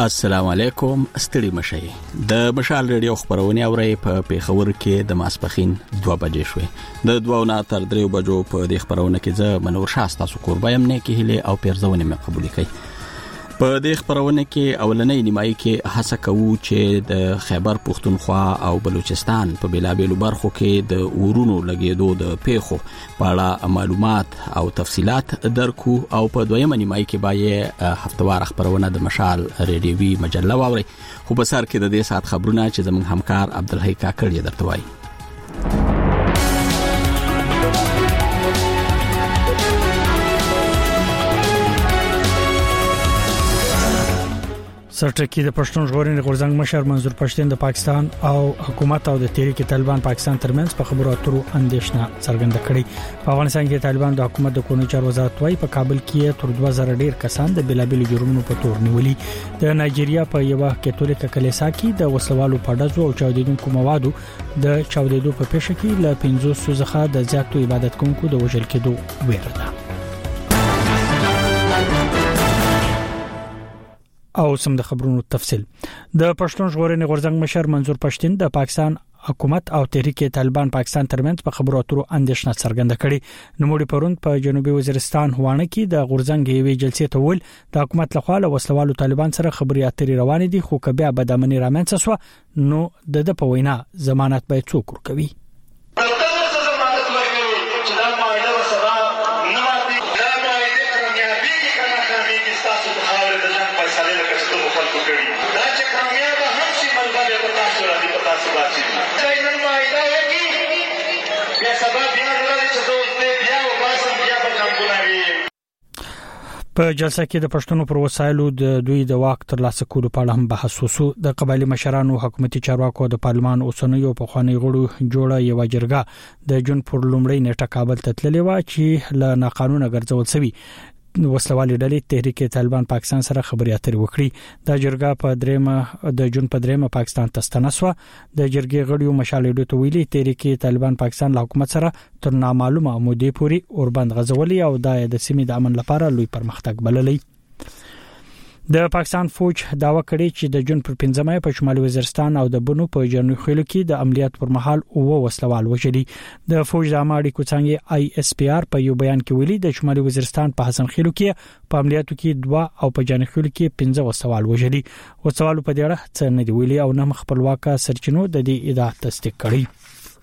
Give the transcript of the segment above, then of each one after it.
السلام علیکم. ستړي مشي د مشال ریډیو خبرونه اوري په پیښور کې د ماسپخین 2 بجې شوې. د 2 نه تر 3 بجو په د خبرونه کې زه منور شاستا سو قربایم نه کې هله او پیرزونه مې قبول کړي. په د خبرونه کې اولنې نیمایي کې هڅه کوو چې د خیبر پختونخوا او بلوچستان په بلابلو برخو کې د اورونو لګیدو د پیښو په اړه معلومات او تفصيلات درکو او په دویمه نیمایي کې بایې هفتوار خبرونه د مشال ریډیوي مجله واوري. خو په سر کې د دې سات خبرونه چې زموږ همکار عبدالحی کاکړ یې درته وایي. سرټکی د پښتون ژغورنې غورځنګ مشر منظور پښتين د پاکستان او حکومت او د تحریک طالبان پاکستان ترمنځ په خبرو اترو اندیشنه څرګنده کړې. په افغانستان کې طالبان د حکومت د کورنۍ چارو وزارت وايي په کابل کې تر 2000 ډیر کسان د بلابل جرمونو په تور نیولي. د نایجیریا په یو کاتولیک کلیسا کې د وسلوالو په ډزو او چاودیدونکو موادو د چاودیدو په پیښه کې ل 500 څخه د زیاتو عبادت کوونکو د وژل کېدو ویره ده. او سم د خبرونو تفصيل. د پښتون ژغورنې غورځنګ مشر منظور پښتين د پاکستان حکومت او تحریک طالبان پاکستان ترمنځ په خبرو اترو اندیشنه څرګنده کړې. نوموړي پروند په جنوبي وزیرستان هوانه کې د غورځنګ یوې جلسې ته ول د حکومت لخوا له وسلوالو طالبان سره خبري اترې روان دي، خو کبه بدامني رامنځ شو نو د په وینا ضمانت به څوک ورکوي. په جلسه کې د پښتنو پر وسایلو د دوی د واک ترلاسه کولو په اړه هم بحث وشو. د قبایلی مشرانو، حکومتي چارواکو د پارلمان اوسنیو په خواني غړو جوړه یو جرګه د جون پر لومړی نیټه کابل ته تللې و چې له ناقانونه ګرځول شوی وسلوالي ډلې تحریک طالبان پاکستان سره خبري اترې وکړي. د جرګه په د جون په درېمه پاکستان ته ستنسوه. د جرګې غړیو مشالېدو ته ویلي تحریک طالبان پاکستان له حکومت سره تر نامعلومه مودې پورې اوربند غزولي او د سیمې د امن لپاره لوی پرمختګ بللی. د پاکستان فوج داوا کړی چې د جون پر 15مه په شمالي وزیرستان او د بنو په جنوبي خلو کې د عملیات پر مهال او وسلوال وشلي. د فوج د اماړي کوڅنګي ISPR په یو بیان کې ویلي د شمالي وزیرستان په حسن خلو کې په عملیاتو کې 2 او په جنوبي خلو کې 15 وسلوال وشلي. وسلوال په دې اړه څه نه دی ویلي او نه خپلواک سرچینو د دې ادعا تصدیق کړی.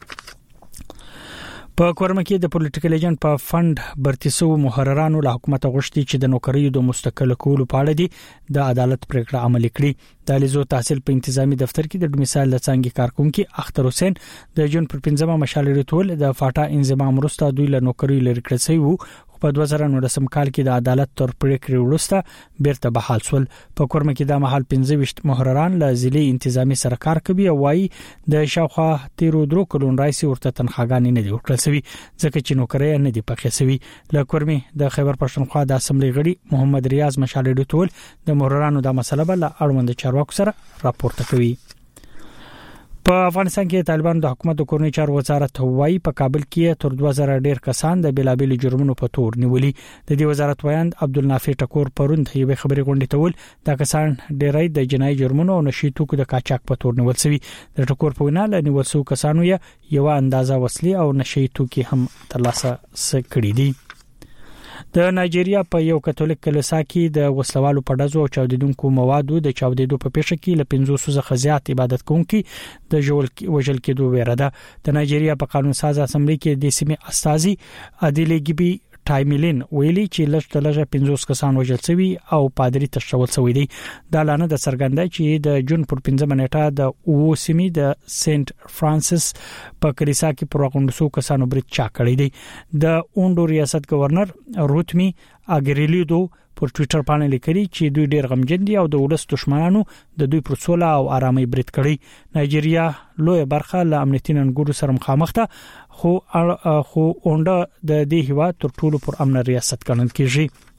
په کورمه کې د پولیټیکل ایجنټ په فند برتیسو محررانو له حکومت غوښتي چې د نوکریو د مستقل کولو په اړه دي د عدالت پریکړه عملي کړي. د لیزو تحصیل په انتظامی دفتر کې د ډومیسایل لڅنګي کارکونکو اختر حسین د جون پر 15مه مشال ریټول د فاټا انضمام وروسته دوی له نوکریو لري کړی شوی وو. په 2019 کال کې د عدالت تر پریکړې وروسته بیرته بحال شول. په کورمه کې د محل 15 محرران له ضلعي انتظامی سره کار کوي او وايي د شاوخوا 13 کلون رئیس ورته تنخواګانې نه دی ورکړل شوی ځکه چې نوکری نه دی پخې شوی. له کورمه د خیبر پښتونخوا د اسمبلی غړي محمد ریاض مشالې ټول د محررانو د مسله بل اړوند چارواکو سره راپورته کوي. په افغانستان کې طالبان د حکومت د کورنۍ چارو وزارت وايي په کابل کې تر 2000 ډیر کسان د بلابل جرمونو په تور نیولي. د دې وزارت وایند عبدالنافع ټکور پروند یو خبري غونډه تول د کسان ډیرای د جنایي جرمونو او نشي توکو د قاچاق په تور نیول شوی. د ټکور په وینا له نیول شو کسانو یو اندازه وسلې او نشي توکي هم ترلاسه کړي دي. د نایجیریا په یو کاتولیک کلیسا کې د وسلوالو په ډزو او چاودیدونکو موادو د چاودیدو په پیښه کې ل 500 څخه زیات عبادت کوونکي د وژل کېدو ویره ده. د نایجیریا په قانون ساز اسمبلی کې د سیمې استازي ادیلګبي ټایملین ویلي چې لږ 50 کسان وژل شوی او پادری تشول شوی دی. دا لانه د سرګندای چې د جون پر 15 نیټه د او سیمې د سنت فرانسیس په کلیسا کې پر 100 کسانو برید چا کړی دی. د اوندو ریاست گورنر روتمی اګریلیدو پر ټوئیټر باندې لیکلي چې دوی ډېر غمجن دي او د ولس دښمنانو د دوی پر سوله او آرامۍ برید کړی. نایجیریا لوی برخه له امنیتي ننګونو سره مخامخ ده خو اونډه د دې هوا تر ټولو پر امن ریاست ګڼل کیږي.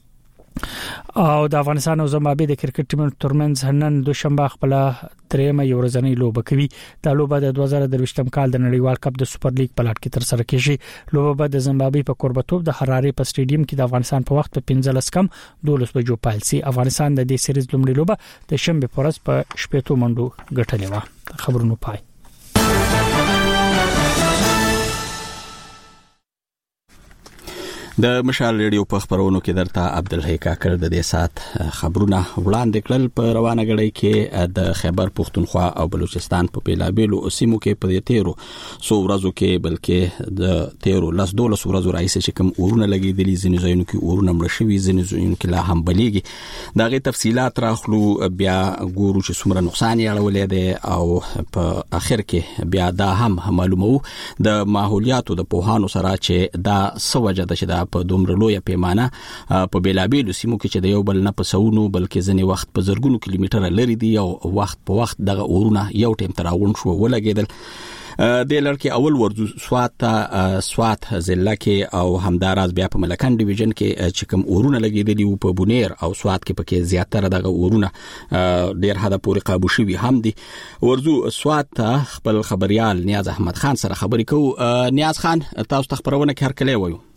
او د افغانستان او زمبابوې د کرکټ ټیمونو ترمنځ نن دوشنبه خپل درېمه یو ورځنۍ لوبه کوي. دا لوبه د 2023م کال د نړیوال کپ د سوپر لیګ په لړ کې تر سره کیږي. لوبه به د زمبابوې په کوربتوب د حرارې په سټیډیم کې د افغانستان په وخت په 15 کم 12 بجو پیل شي. افغانستان د دې سریز لومړی لوبه د شنبه په ورځ په 18 منډو ګټلې و. خبرونه پای. د مشال ریډیو په خبرونو کې درته عبدالحی کاکړ د دې سات خبرونه وړاندې کړل. په روانه غړي کې د خیبر پختونخوا او بلوچستان په بیلابیلو سیمو کې په تیرو سو ورځو کې بلکې د تیرو لاس 12 ورځو راځي چې کوم اورونه لګیدلي ځینې ځایونو کې اورونه مړ شوي ځینې ځایونو کې لا هم بلیږي. دغه تفصيلات راخلو بیا ګورو چې څومره نقصان یې اړولې ده او په اخر کې بیا دا هم معلومو د ماحولیاتو د پوهانو سره چې دا سوجه ده چې په دومره لوی پیمانه په بیلابیلو سیمو کې چې د یو بل نه په سونو بلکې ځنې وخت په زرګونو کیلومتره لري دي او وخت په وخت دغه اورونه یو ټیم تراون شو ولګیدل. د لړکې اول ورځو سوات ضلع کې او همداراز بیا په ملکان ډیویژن کې چې کوم اورونه لګیدلي او په بونیر او سوات کې پکې زیاتره دغه اورونه ډیر حدا پورې قابو شوي هم دي. ورځو سوات خپل خبريال نیاز احمد خان سره خبرې کوو. نیاز خان تاسو ته خبرونه کې هر کله وایو.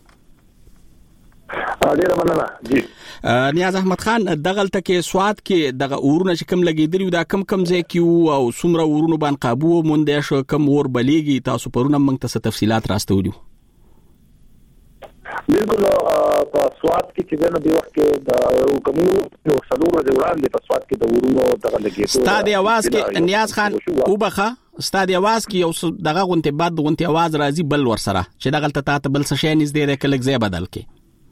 ډیره مننه. جی نیاز احمد خان دغلته کې سوات کې دغه اورونه چې کوم لګیدلی دا کم ځای کې او څومره اورونه باندې قابو مونږ شو کوم اور بلیږي تاسو پرونه موږ ته تفصيلات راستولیو. بالکل په سوات کې چې د وخت کې د کومو څلور ورځې وړاندې په سوات کې د اورونو دغه لګیدو ستادي आवाज کې نیاز خان وبخه ستادي आवाज کې یو دغه غونته بعد غونته आवाज راځي بل ور سره چې دغلته ته بل څه شي نږدې ده کله ځای بدل کې.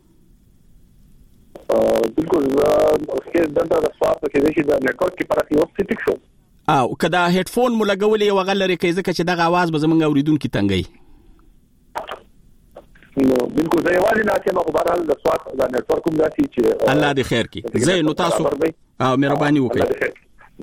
بالکل چې دغه سوات کې د نیټورک کې پراخي وخت ټیک شو او کدا هډفون مو لګولې وغلره کې ځکه چې دغه आवाज به زمونږ اوریدونکو تنګي. نو بالکل زه یوازې نه چې مخ بهرحال د سوات د نیټورک کوم داسي چې الله دې خیر کړي. زه نو تاسو مهرباني وکړئ.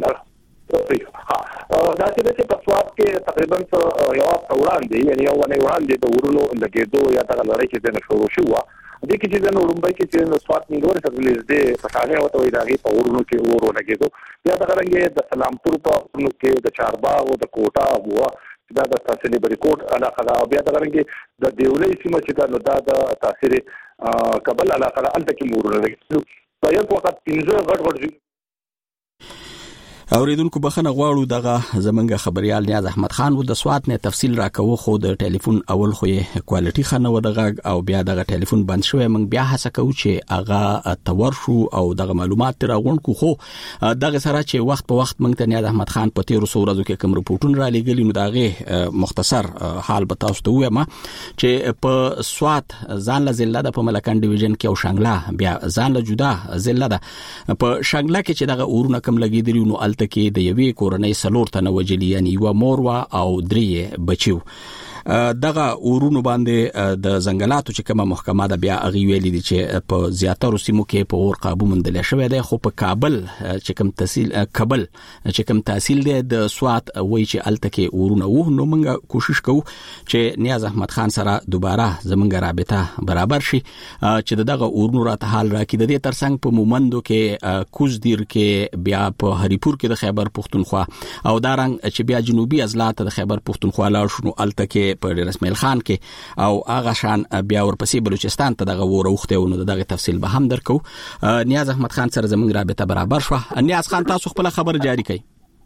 دا چې په سوات کې تقریبا یو وړاندې یعنی یو وړاندې د ورونو لګیدو یا دغه لړۍ چې د شروع شو د کې چې د نورمبای کې چې د سوات نیولور سره لیدې په ښانه وته وي داغي په ورونو کې ورو لګیدو یا د غرنګ د سلامپور په ورونو کې د چارباغ او د کوټا هوا دا د تحصیل بریکوټ علاقه دا بیا د غرنګ د دیولې سیمه چې دا د تاثیر قبل علاقه انت کې ورونه لګیدو په یو وخت 15 غټ اوریدونکو بخنه غواړو دغه زمونږ خبريال نیاز احمد خان و د سوات نه تفصیل راکوه خو د ټلیفون اول خو کوالټي خنه و دغه او بیا دغه ټلیفون بند شوی موږ بیا هڅه کوو چې هغه تور شو او دغه معلومات راغون کو خو دغه سره چې وخت په وخت موږ ته نیاز احمد خان په 13 ورځو کې کوم رپورټونه را لګلی نو دغه مختصر حال به تاسو ته وایم چې په سوات ځان له ضلع د په ملکان ډیویژن کې او شانګلا بیا ځان له جدا ضلع د په شانګلا کې چې دغه اورونه کم لګیدلی نو کې د یوې کورنۍ سلور تنه وجلی یعنی یو موروا او درې بچیو. دغه اورونو باندې د زنګلاتو چې کومه محکمه ده بیا اغي ویلي دي چې په زیاتره سیمو کې په اور قابو مندل شوی دی خو په کابل چې کوم تحصیل دی د سوات وای چې الته کې اورونه وو نو موږ کوشش کوو چې نیاز احمد خان سره دوباره زمونږ رابطه برابر شي چې دغه اورونو راته حال راکړي. د دې ترڅنګ په مومندو کې کوزدیر کې بیا په هریپور کې د خیبر پختونخوا او دارنګ چې بیا جنوبي اضلاع ته د خیبر پختونخوا لاړ شنو الته کې په رسمیل خان کې او هغه شان بیا ورپسې بلوچستان ته دغه وروخته نو دغه تفصیل به هم درکو. نیاز احمد خان سره زموږ رابطه برابر شو. نیاز خان تاسو خپل خبر جاری کړئ.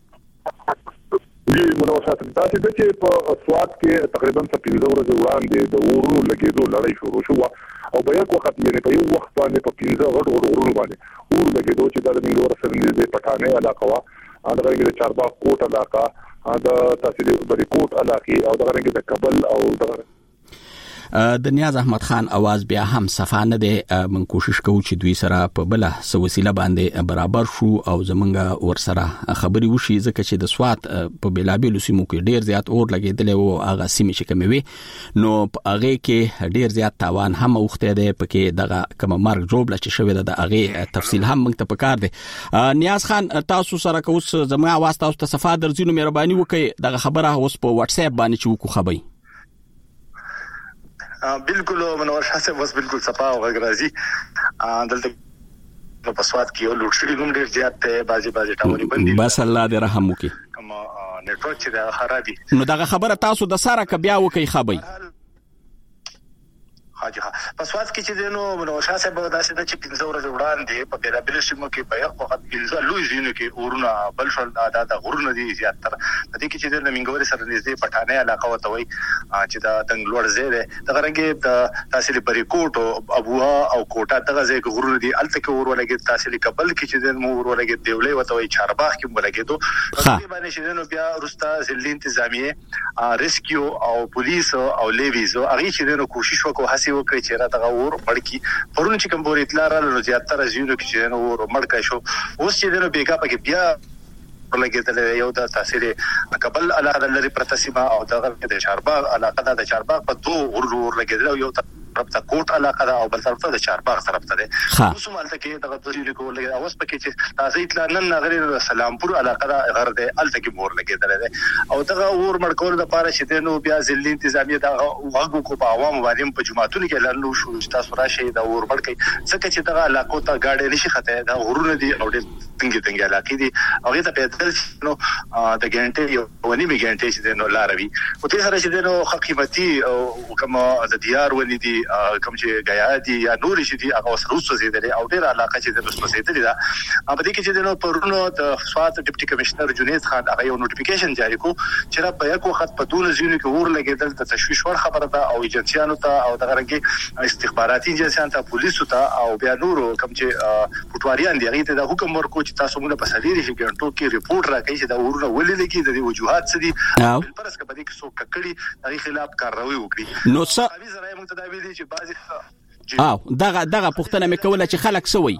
جی منوسات تاسو د چې په سوات کې تقریبا 15 ورځې وړاندې د ورونو لګیدو لړۍ شروع شو او په یو وخت یعنی په یو وخت باندې په 15 غټ ورونو باندې اور لګیدو چې د نیولور سره د پټانه علاقه وا د چارباغ کوټ علاقه دا تحصیل بریکوټ علاقه او د غرنګ د کابل او د د نیاز احمد خان आवाज بیا هم صفانه ده. من کوشش کوو چې دوی سره په بل څه وسیله باندې برابر شو او زمونږ ور سره خبري وشي ځکه چې د سوات په بیلابیلو سیمو کې ډیر زیات اور لګیدل او هغه سیمې چې کوموي نو هغه کې ډیر زیات تاوان هم اوخته ده پکې دغه کوم مرګ جوړ چې شوی ده د هغه تفصیل هم موږ ته پکار ده. نیاز خان تاسو سره کوس زموږ आवाज تاسو ته صفه درځینو مهرباني وکړئ دغه خبره اوس په واتس اپ باندې چې وکړو خبري. بالکل منور شاه صاحب بس بالکل صفا او غرازي دلته نو په سواد کې یو لوډ شیډینګ هم ډیر زیات دی بازي ټاوري باندې بس الله دې رحم وکړي کوم نیټورک چې دا خرابي نو دغه خبره تاسو د سره ک بیا وکي خبي حاجه په سواد کې چې دینو نو شاسه به داسې د چې 15 ورځې وړاندې په بیرابل سیمو کې په یو وخت کې لوی زینو کې ورونه بل شل د غرونه دي زیاتره د دې کې چې د منګوري سره نږدې پټانه علاقه وته وي چې دا دنګلوړ زیره د غرنګي د تحصیل بریکوټ او ابوها او کوټه دغه ځای کې غرونه دي الته کې ورولګي تحصیل کابل کې چې د مو ورولګي دیولې وته وي چارباغ کې ولګي دوه باندې چې نو بیا رستا ځلې انتظامیه ریسکیو او پولیس او لیویزو هغه چې نو کوشش وکړو هسي وکړي چې را دغه ور مړکی پرون چې کوم بورې اطلاع رااله زیاتره ژوند کې چې نو ور مړکای شو اوس چې نو بیګا پکې بیا ولګیدل یو د تاثیر کابل علاقه لري پرتسیما او دغه د چارباغ علاقه د چارباغ په دوه ور لګیدل یو طرف ته کوټ علاقه ده او بل طرف ته د چارباغ طرف ته ده اوس مالته کې دغه تصویر کول لګي اوس پکې چې تاسو اطلاع نن غری سلامپور علاقه ده غر ده الته کې مور لګیدل ده او دغه ور مړکول د پاره چې نو بیا ځلې انتظامیه د وغو کو په عوام باندې په جماعتونو کې لنو شو تاسو راشي د ور مړکې څنګه چې دغه علاقو ته گاډي نشي خته دا غرونه دي او د څنګه علاقې دي او ته په دل نو د ګانټي یو ونی می ګانټي چې نو لاروي او ته سره چې نو قیمتي او کوم د دیار ونی دي کوم چې غیا دي یا نور شي دي هغه سره وسوځیدل او ډیر علاقه چې د وسوځیدل دا په دې کې چې نو پرونو د سوات ډیپټي کمشنر جنید خان هغه یو نوټیفیکیشن جاری کو چې را په یو وخت په دون زینو کې ور لګیدل د تشویش ور خبره ده او ایجنسیانو ته او دغه رنګي استخباراتي ایجنسیانو ته پولیسو ته او بیا نور کوم چې پټواریان دي هغه ته د حکم ورکو چې تاسو موږ په سلیری شي ګنټو کې ریپورت راکړي چې دا ورونه ولې لګي د وجوهات څه دي بل پرس کې په دې کې څو ککړي هغه خلاف کاروي وکړي نو څه زراعي متداوی دي چې بعضي دغه پښتنه مې کوله چې خلک سوي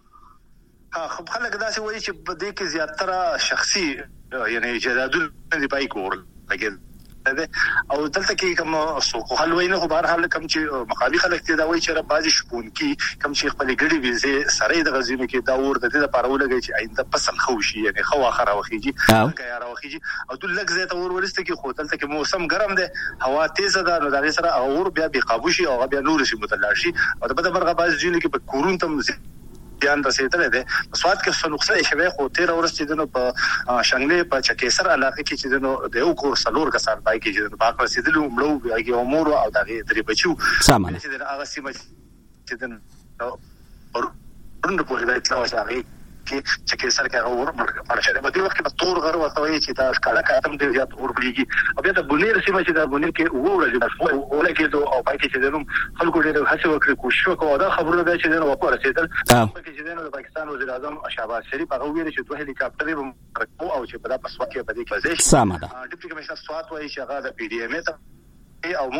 خو خلک دا څه وایي چې په دې کې زیاتره شخصي یعنی جدادونه دی پای کور لګي او دلته کې کوم سوق حلوي نه خو بهر حال کوم چې مخالف خلک ته دا وایي چې را بازي شپون کې کوم چې خپل ګړي ویزه سره د غزینو کې دا ور د دې لپاره ولګي چې آینده فصل خوشي یعنی خو اخره وخیږي یا راوخیږي او د لګ زیات ور ورسته کې خو دلته کې موسم ګرم دی هوا تیزه ده نو دا سره اور بیا به قابو شي او بیا نور شي متلاشي او د بده برغه باز جون کې په کورون تم بیان رسیدل دي سواد کې څه نقصان شوی خو 13 ورځې دنو په شنګلې په چکیسر علاقې کې چې دنو د یو کور سلور کسان پای کې چې په اخر رسیدل مړو بیا امور او دغه درې بچو سامان چې هغه سیمه چې دنو ورند په دې اطلاع شوی کې چکیسر کې اور مرګ شوی په دې وخت کې په تور غر وتوي چې دا ښکلا کاتم ډیر زیات اور بلیږي او بیا د بنیر سیمه چې د بنیر کې وړل کې دوه او پای کې چې دنو خلکو ډیر هڅه وکړي کوشش وکړو دا خبره ده چې دنو وپاره رسیدل چې دنو د پاکستان وزیر اعظم شهباز شریف هغه ویل چې دوه هلیکاپټر به او چې په پسوا کې په دې کې ځای سمه ده ډیپټي کمشنر سوات وایي چې هغه د پی ډی ایم ته او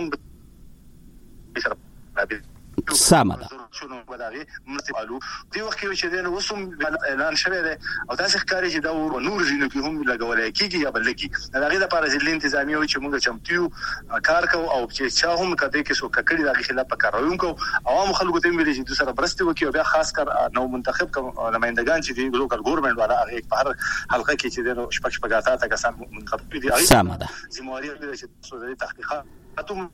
موږ سره سمه ده شنو ولغي مرتبالو دی وخت کې چې دنه وسوم اعلان شوی دی او تاسو ښکاري چې دا نور زینو کې هم لګولای کیږي یا بل کې دا غي د لپاره ځلې انتظامی وي چې موږ چمتیو کار کوو او چې چا هم کده کې سو ککړي د خلاف کاروي کوو عوام خلکو ته ویلي چې د سره برسته وکي او بیا خاص کر نو منتخب نمائندگان چې دی لوکل ګورنمنت والا هغه په هر حلقه کې چې دنه شپږاته تا کسان منتخب دي سمه ده زمواري چې سوزري تحقیقات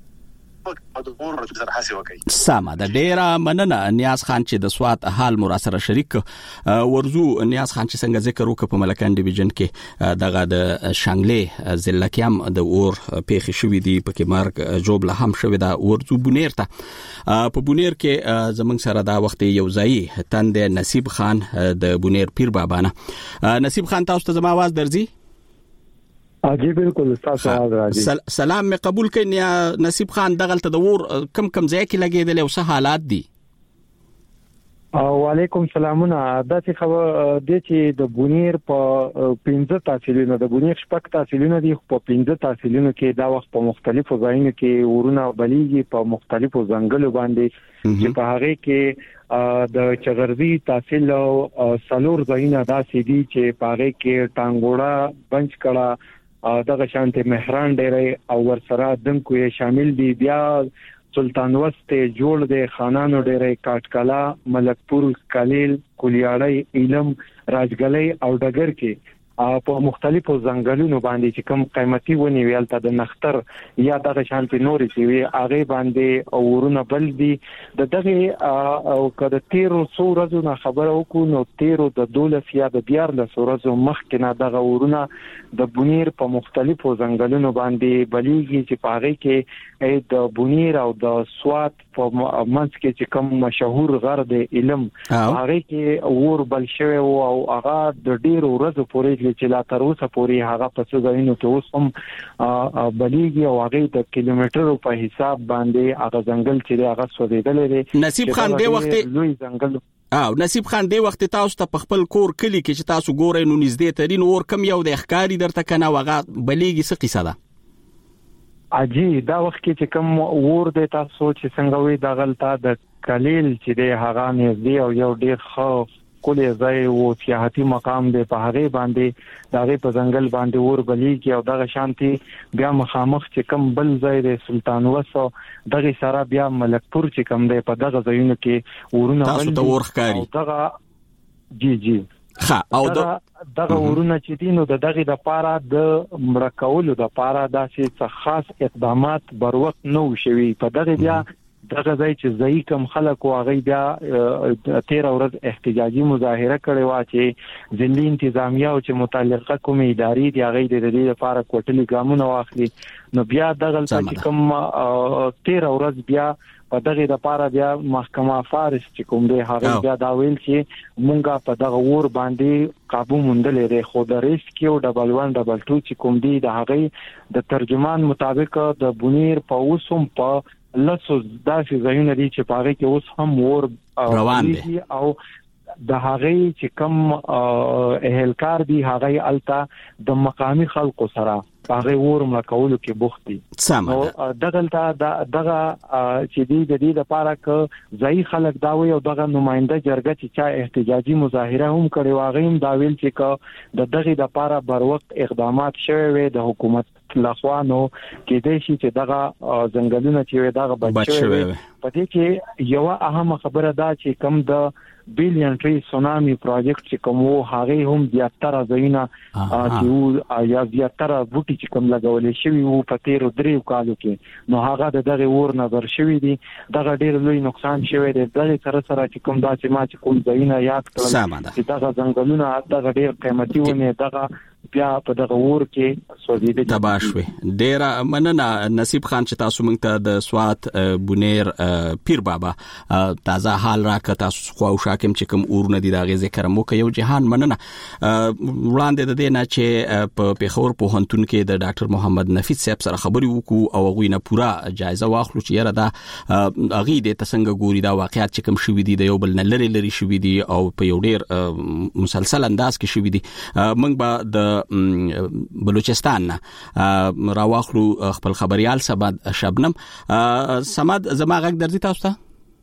سمه د ډیره مننه نیاز خان چې د سوات حال مراسره شریک ورزو نیاز خان چې څنګه ذکر وکړ په ملکان ډیویژن کې دغه د شانګلې ضلع کې هم د اور پیښې شوې دي په کې مرګ جوړ هم شوې ده ورزو بونیر ته په بونیر کې زمنګ سره دا وخت یو ځای تند نصیب خان د بونیر پیر بابا نه نصیب خان تاسو ته زما आवाज درځي اجي بالکل تاسو راځي سلام می قبول کړئ نصیب خان دغلت د ور کم ځای کې لګیدل او څه حالات دي وعلیکم سلامونه دا چې خبر د چې د بونیر په 15 تحصیلونو د بونیر شپږ تحصیلونو دي په 15 تحصیلونو کې دا وخت په مختلفو ځایونو کې ورونه بلیږي په مختلفو ځنګلو باندې چې په هغه کې د چغرزي تحصیل او سلور ځایونه دا سيدي چې په هغه کې ټانګوړه بنچ کړه دغه شانته مهران ډېرې او ورسره دنکو یې شامل دي بیا سلطان وست جوړ د خانانو ډېرې کاټکلا ملکپور کلیل کولیاړی علم راجګلې او ډګر کې په مختلفو ځنګلونو باندې چې کوم قیمتي ونی ویلته د نختر یا دغه شانتي نورې چې وي هغه باندې اورونه بل دي دغه او کده 1300 ورځې نه خبره وکړو نو 13 د 12 یا د 14 ورځې مخکې نه دغه اورونه د بونیر په مختلفو ځنګلونو باندې بلیږي چې پاره کې د بونیر او د سوات په منځ کې چې کوم مشهور غر د علم هغه کې اور بل شوی او هغه د ډیرو ورځې پورې چې لا تر اوسه پورې هغه په څه ځایونو کې اوس هم بلیږي او هغه د کیلومترو په حساب باندې هغه ځنګل چې هغه سوځیدل دي. نصیب خان دی وخت لوی ځنګل نصیب خان دی وخت تاسو ته په خپل کور کلی کې چې تاسو ګورئ نو نږدې ترين اور کم یو د ښکاری درته کنه وغه بلیږي څه قصه ده؟ اجي دا وخت کې چې کوم اور د تاسو چې څنګه وي د غلطه د کلیل چې د هغه نږدې او یو ډیر خو کولې ځای او سیاحتي مقام دی په هغه باندې دغه په ځنګل باندې اور بلیږي او دغه شانتي بیا مخامخ چې کوم بل ځای د سلطان وسو دغه سره بیا ملکپور چې کوم دی په دغه ځایونو کې ورونه تاسو ته ور ښکاری دغه جی او دغه ورونه چې دینو دغه د پاره د مړکولو د پاره داسې خاص اقدامات بر وخت نو شوي په دغه بیا دغه ځای چې ځای کم خلک او هغه بیا 13 ورځ احتجاجي مظاهره کړې و چې ځینې انتظامیه او چې متعلقه کومې ادارې دی هغه د دې لپاره کوټلي ګامونه واخلي نو بیا دغه چې کوم 13 ورځ بیا په دغه لپاره بیا محکمه فارس چې کوم دی هغه بیا دا ویل چې مونږه په دغه ور باندې قابو مونډل لري خو د ریسک یو ډبل 1 ډبل 2 چې کوم دی د هغه د ترجمان مطابق د بونیر په اوسم په لاسو داسې ځایونه دي چې پاره کې اوس هم ور روان دي او د هغه چې کم اهلکار دي هغه التا د مقامی خلکو سره هغه ور مکولو کې بوخت دي نو دغلته دغه چې دی د دې لپاره ک ځای خلک دا وي او دغه نماینده جرګه چې چا احتجاجي مظاهره هم کړي واغې هم دا ویل چې ک د دغه لپاره بر وخت اقدامات شوي وي د حکومت لخوانو کې د شي چې دغه ځنګلونه چې دغه بچوي په دې کې یو اهم خبره ده چې کم د بیلیون ټری سونامي پروجیکټ چې کوم هغه هم زیاتره ځایونه چې یا زیاتره بوټي چې کوم لګولې شوی وو په 13 کالو کې نو هغه دغه ور نظر شوی دي دغه ډیر لوی نقصان شوی دی دغه سره چې کوم داسې ما چې کوم ځایونه یاد کړل چې دغه ځنګلونه دغه ډیر قیمتي ونه دغه بیا په دغه ور کې سوځیدل تباشوي ډیر مننه نصیب خان چې تاسو موږ ته د سوات بونیر پیر بابا تازه حال راکړه تاسو خو شاکم چې کوم اورونه دي دغه ذکر مو کوي جهان مننه وړاندې د دې نه چې په پیښور په هنتون کې د ډاکټر محمد نفیس صاحب سره خبري وکړو او غوینه پورا جایزه واخلو چې یره دا اغي د تسنګ ګوري دا واقعیت چې کوم شوې دي د یو بل نه لري شوې دي او په یو ډیر مسلسل انداز کې شوې دي موږ به د بلوچستان راواخلو خپل خبريال سبد شبنم سمد زما غږ درځي تاسو ته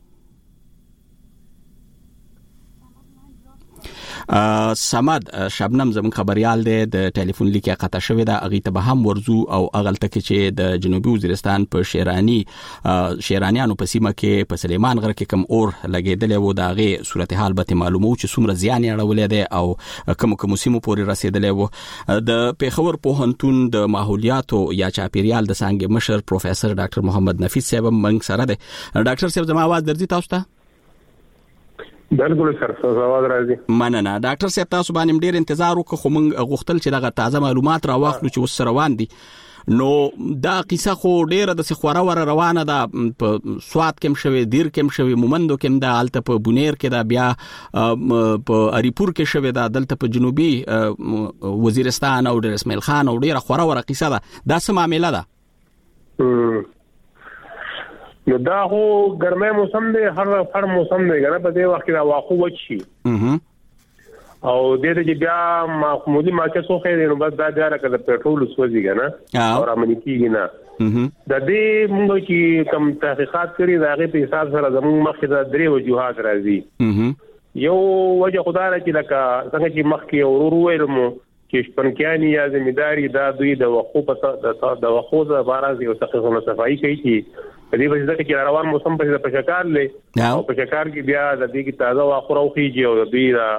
سمد شبنم زمون خبريال د ټلیفون لیکه قطع شوې ده اغه ته به هم ورزو او اغلته کې چې د جنوبي وزیرستان په شیرانیانو په سیمه کې په سلیمان غر کې کم اور لګیدلې وو د هغه صورتحال به معلومو چې څومره زیان یې اړولې ده او کوم سیمو پورې رسیدلې وو د پیښور په هنتون د ماحولیاتو یا چاپیریال د څنګه مشر پروفیسور ډاکټر محمد نفیس صاحب منګ سره ده ډاکټر صاحب زما आवाज درځي تاسو ته بالکل سر سوال راځي مننه ډاکټر صاحب تاسو باندې ډیر انتظار وکړو خو موږ غوښتل چې دغه تازه معلومات راواخلو چې وس روان دي نو دا قصه خو ډیره د خورا روانه ده په سوات کې شوی دیر کې شوی مومندو کې دا الته په بونیر کې دا بیا په اریپور کې شوی دا دلته په جنوبي وزیرستان او د اسماعیل خان او ډیره خورا قصه ده دا څه معاملې ده نو دا هو ګرمه موسم دی هر موسم دی کنه په دې وخت کې دا واخو وچی او د دې بیا معمولی مارکیټ خو خیر نو بس دا بیا راکړه پېټرول سوځي کنه او رامنې کیږي نه د دې موږ چې کوم تحقیقات کړی دا غي په حساب سره زموږ مخکې د درې وجوهات راځي یو وجه خدای چې لکه څنګه چې مخکې اورور ویلمو چې شپنکیانی یا ځمیداری دا دوی د وقوف د وقوف بارز یو څه صفائی کوي چې په دې وجه کې روان موسم په شکار لې او په شکار کې بیا د دې کې تازه واخره او خيږي او د دې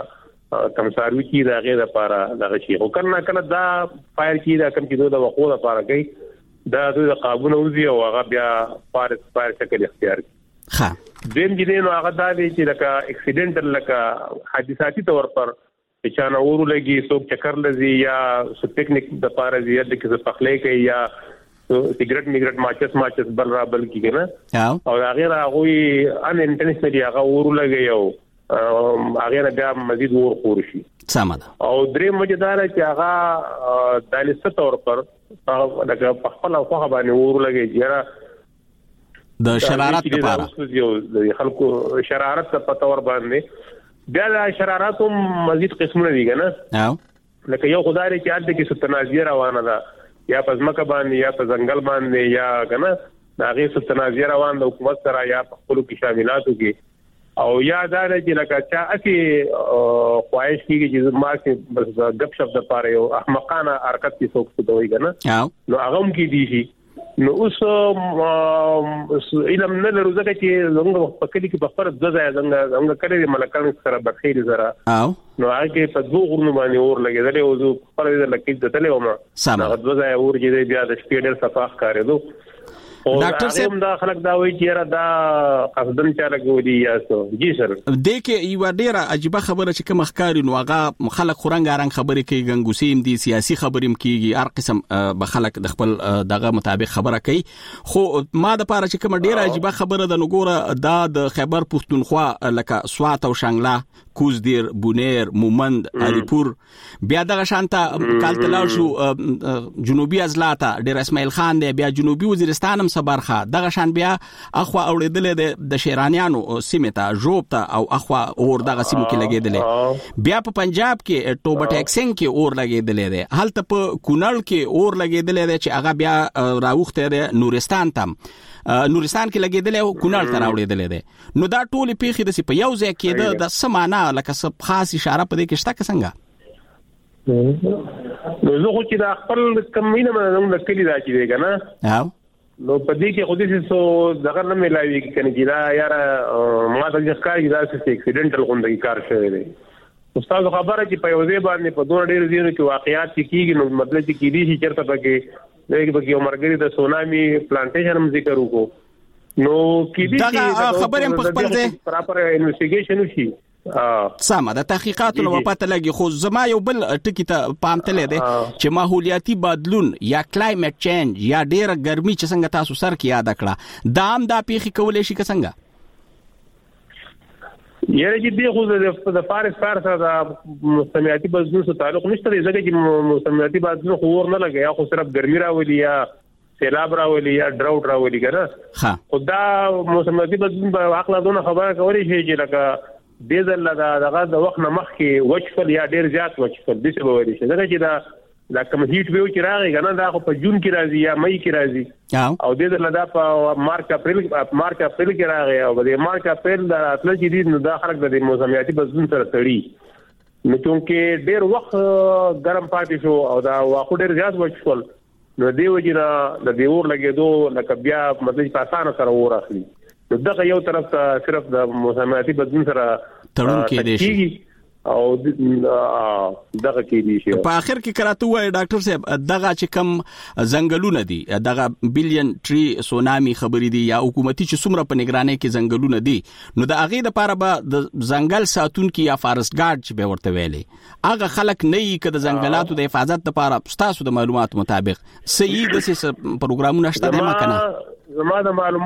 کم ساروي کې دا غیر لپاره دغه شي خو کله دا فایر کې دا کم کې د وقوع لپاره کوي دا د قابونه وزي او هغه بیا فایر شکل اختیار کوي ها دیم چې نو هغه دا دی چې لکه اکسیډنټل لکه حادثاتي تور پر چې نه ورو لګي څوک چکر لذي یا ټیکنیک د لپاره دی د کیسه پخلې کوي یا سیګریټ ماچس بل را بل کی کنه او هغه راغوي ان انټنشنلی هغه ورو لګي او هغه بیا مزید ور خور شي سمه او درې مجدار چې هغه د لست تور پر هغه په خپل خو باندې ورو لګي یاره د شرارت لپاره یو د خلکو شرارت په تور باندې بیا د شرارت مزید قسمونه دي کنه لکه یو خدای چې اته کې ستنازیه روانه ده یا پزماکه باندې یا په ځنګل باندې یا کنه دا غي ستنازیه روان د حکومت سره یا په خپل کې شاملاتو کې او یا دا چې لکه چا اسی خواهش کیږي چې ما کې بس غب شپ د پاره یو احمقانه حرکت کې څوک څه دوی کنه نو هغه هم کې دي شي نو اوس علم نه لرو ځکه چې زموږ په کلی کې په فرض ځای څنګه کړي ملکان سره بخیر سره نو هغه په دوه غرونو باندې اور لګیدل او زه پر دې لکه دتلې ومه هغه ځای اور چې بیا د شپې ډېر صفاح کارېدو ډاکټر صاحب دا خلک دا وایي چې دا قصدن چاله کوي یا څه جی سر د کې یو ډیره عجیب خبره چې کوم ښکاری نو هغه خلک خورنګارنګ خبرې کوي ګنګوسیم دي سیاسي خبرې کیږي هر قسم به خلک د خپل دغه مطابق خبره کوي خو ما د پاره چې کوم ډیره عجیب خبره د نګوره دا د خیبر پښتونخوا لکه سوات او شانګلا کوزدیر بونیر مومند علیپور بیا دغه شانته کالتلال شو جنوبي ازلاته ډیر اسماعیل خان دی بیا جنوبي وزیرستان هم صبرخه دغه شان بیا اخوا اوریدل د شیرانیانو سیمه ته جوب ته او اخوا اور دغه سیمو کې لګیدل بیا په پنجاب کې ټوبه ټیکسنګ کې اور لګیدل دی هلته په کونړ کې اور لګیدل دی چې هغه بیا راوخته دی نورستان کې لګیدل او کونړ ته راوړیدل دی نو دا ټول پیخي د په یو ځای کې د سمانا لکه څه خاص اشاره پدې کې شته څنګه نو زه خو چې دا خپل کمینه مې د کلی دا چې دی کنه نو پدې کې خو دې څه دغه نه ملایوي کنه چې دا یار ما د ښکاري دا څه اکسیډنټل غونډه کار شوی دی استاد خبره چې په یو ځای باندې په دوه ډېر ځینو کې واقعیات کیږي نو مطلب چې کې دي چې چرته پکې دغه یو مرګري د سونامي پلانټیشن هم ذکر وکړو نو کې دي چې خبرې په خپل ځای پراپر انویسټیګیشن وشي سمه د تحقیقاتو نو پته لګي خو زما یو بل ټکی ته پام تلې ده چې ماحولیاتي بدلون یا کلایمټ چینج یا ډېر ګرمي چې څنګه تاسو سر کې یاد کړه دام دا پیخي کولې شي څنګه یاره چې دی خو د فارس سره د موسمیاتي بدلون سره تعلق نشته دی ځکه چې موسمیاتي بدلون خو ور نه لګي یا خو صرف ګرمي راولي یا سیلاب راولي یا ډراوټ راولي کنه خدا موسمیاتي بدلون په عقل دونه خبره کوي چې لکه د دې دغه د وخت نه مخکې وچفل یا ډیر زیات وچفل د څه وایي چې دا چې دا کوم هیټ ویو چې راغی کنه دا خو په جون کې راځي یا مئی کې راځي او د دې دا په مارچ اپریل کې راغی او د مارچ اپریل د اتل چې دي نو دا خلک د موسمیاتي بدلون سره تړي نو چې ډیر وخت ګرم پاتې شو او دا واخو ډیر زیات وچفل نو دی وجنه د دیور لګېدو لکه بیا مطلب په اسانه سره ور اخلي نو دغه یو طرف ته صرف د موسمیاتي بدلون سره تړون کې دي او دغه کې دي شي په اخر کې کراته وای ډاکټر صاحب دغه چې کم ځنګلونه دي دغه بلین ټری سونامي خبرې دي یا حکومتي چې څومره په نگرانۍ کې ځنګلونه دي نو د اغه د لپاره به د ځنګل ساتون کې یا فارست ګارد چې به ورته ویلي هغه خلک نه یې کده ځنګلاتو د حفاظت لپاره تاسو د معلومات مطابق صحیح د پروګرامونه شته د مکنه زما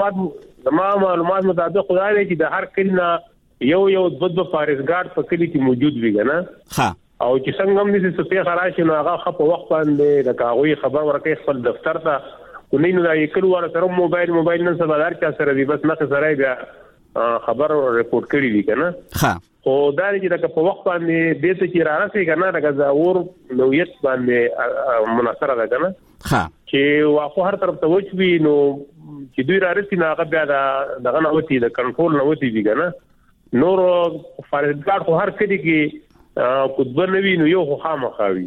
معلومات مطابق خدای دې چې د هر کله یو د فارست ګارد په کلی کې موجود وي کنه او چې څنګه هم دې څه خراشي نو هغه په وخت باندې د کاغوي خبر ورکړي خپل دفتر ته ونی نو دا یکل ور سره موبایل نن سبا چا سره دی بس نه سره بیا خبر رپورټ کړی دی کنه خو دا چې په وخت باندې دې ته چې راځي کنه دا زاور نویت باندې مناصره ده کنه چې واخو هر طرف ته وچوي نو چې دوی راځي نه هغه بیا دغه نه وتی د کنټرول نه وتی دی کنه نور فارست ګارد خو هر کلی کې کوډ نوی نو یو خو خامخاوي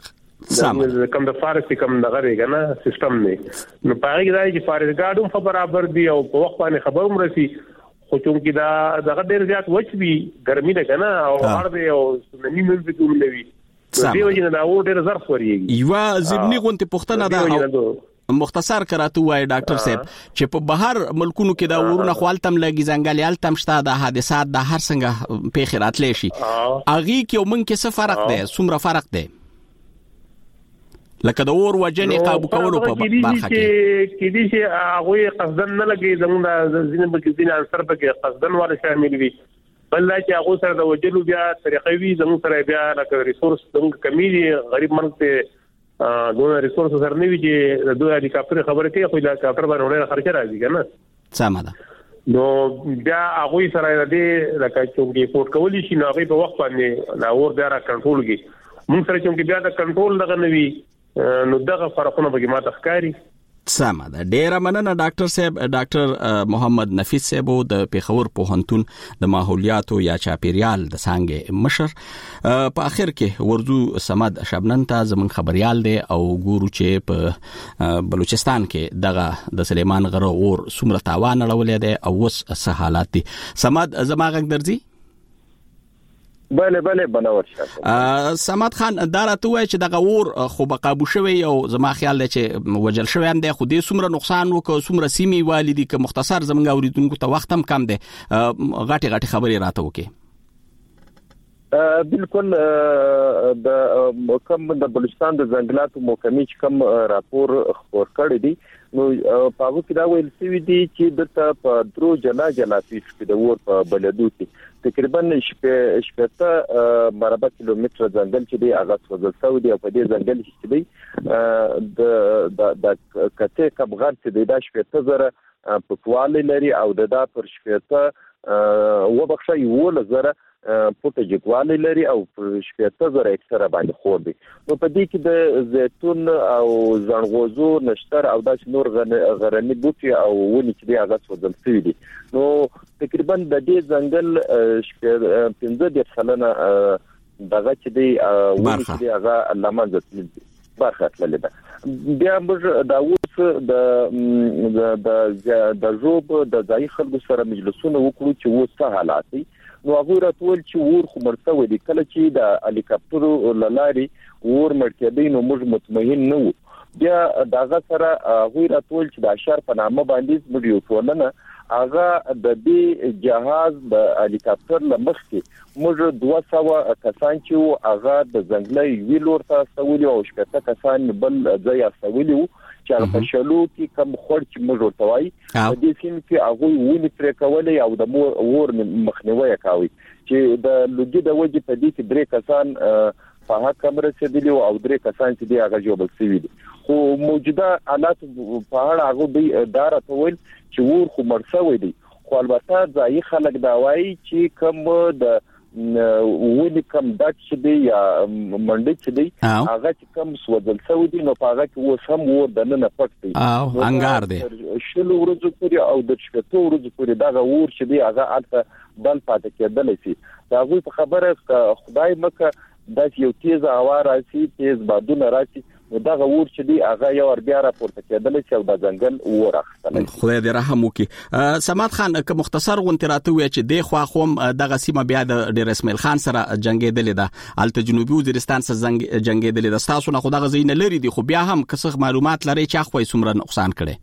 کم د فارست کم دغه کنه سیستم نه نو پاره کې دا چې فارست ګارد هم برابر دی او په وخت باندې خبر هم رسي خو چې دا دغه ډیر زیات وچ وي ګرمي ده کنه او هر دی او سنمي مل به کوم نوي دی وجه نه دا اور ډیر زر خوريږي یو ضمني غونته پښتنه ده مختصر کراته وای ډاکټر صاحب چې په بهر ملکونو کې دا ورونه خوالتم لګي ځنګل یالتم شته د حادثات د هر څنګه په خیرات لشي اغي کې ومن کې څه فرق دی څومره فرق دی لکه د اور وجنې قابو کولو په برخه کې دي چې هغه قصدن نه لګي زموږ د ځینې بګې ځینې انصر په قصدن ولا شامل وي بل چې هغه سره د وجلو بیا طریقې وي زموږ سره بیا لکه ریسورس څنګه کمی دي غریب مرګ ته دوه ریسورس سره نه وي چې د دوه هلیکاپټر خبره کوي خو دا هلیکاپټر باندې خرچه راځي کنه سمه ده نو بیا هغه سره د لکه چې پورت کولی شي نو هغه په وخت باندې دا اور بیا را کنټرول کی موږ سره چې بیا د کنټرول دغه نوي نو دغه فرقونه به ما تخکاری سمه ده ډیره مننه ډاکټر صاحب ډاکټر محمد نفیس صاحب د پیښور پوهنتون د ماحولیاتو یا چاپیریال د څنګه مشر په اخر کې ورزو سمد شبنن ته زمون خبريال دی او ګورو چې په بلوچستان کې دغه د سلیمان غره اور سمره تاوان لرولې دی او وس څه حالات دي سمد زماغ درځي بله بنور شه سمد خان دارته وای چې دغه اور خو به قابو شوی او زما خیال دی چې وجل شوی هم دی خو دې سمره نقصان وکړ سمره سیمي والدي که مختصر زمونږ اوریدونکو ته وخت هم کم دی غټي خبرې راته وکي بالکل د کوم د بلوچستان د ځنګلاتو محکمې کوم راپور خبر کړی دی نو په هغه کې دا ویل شوی دی چې د په درو جلا فیس کې د اور په بلدو کې تقریبا شپته مربع کیلومتر ځنګل چې دی هغه سوځل شوی دی او په دې ځنګل کې دی د کته کبغان چې دی دا شپته زره په پواله لري او دا پر شپته وبخښه یو لزره پټه جګوالی لري او شپته زره اکثره باندې خور دي نو په دې کې د زيتون او زنغوزو نشتر او داس نور غرنی بوټي او ونی چې دی هغه سوځل شوی دي نو تقریبا د دې ځنګل 15 سلنه دغه چې دی ونی چې دی هغه لمن ځتل برخه تللی ده بیا موږ دا اوس د جوب د ځای خلکو سره مجلسونه وکړو چې وسه حالات دي نو هغه راتول چې ور خو مرسته دي کله چې د هلیکاپټر لاري ور مرکبي نو موږ مطمئن نه وو بیا داغه سره هغه راتول چې د اشار په نامه باندې موږ یو ټولنه هغه د دې جهاز د هلیکاپټر لمخ کې موږ 200 کسان چې هغه د ځنګلي ویلور ته سوالي او شپته کسان بل ځای سوالي چې هغه په شلو کې کم خور چې موږ ورتوي د دې سیم کې هغه ونی تر کولې او د اور مخنیوي کوي چې د لږی د وجه په دې کې درې کسان په هغه کمره سدلی او درې کسان چې دی هغه جوړ شوی دي خو موجوده حالات په اړه هغه دی اداره تول چې ور خو مرسوي دي خو البته ځای خلک دا وایي چې کوم د ونی کم دات چې دی یا منډي چې دی هغه چې کم سوځل شوی دی نو په هغه کې و سم ور د نه پټ دی او انګار دی شلو ورځې پورې او د شپته ورځې پورې دا ور چې دی هغه البته بل پاتې کېدل شي دا غوي په خبره خدای مکه دا یو تیز هوا راشي تیز بادونه راشي دا ور چې دی هغه یو بیا راپورته کېدل چې د ځنګل ور اخستل خدای دې رحم وکړي سمات خان که مختصر غونټه راته وی چې د خوا خوم دغه سیمه بیا د ډیر اسماعیل خان سره جنگیدل ده الته جنوبي وزیرستان سره جنگیدل ده تاسو نه خدای غزین لري دي خو بیا هم کسخ معلومات لري چې خو سمره نقصان کړي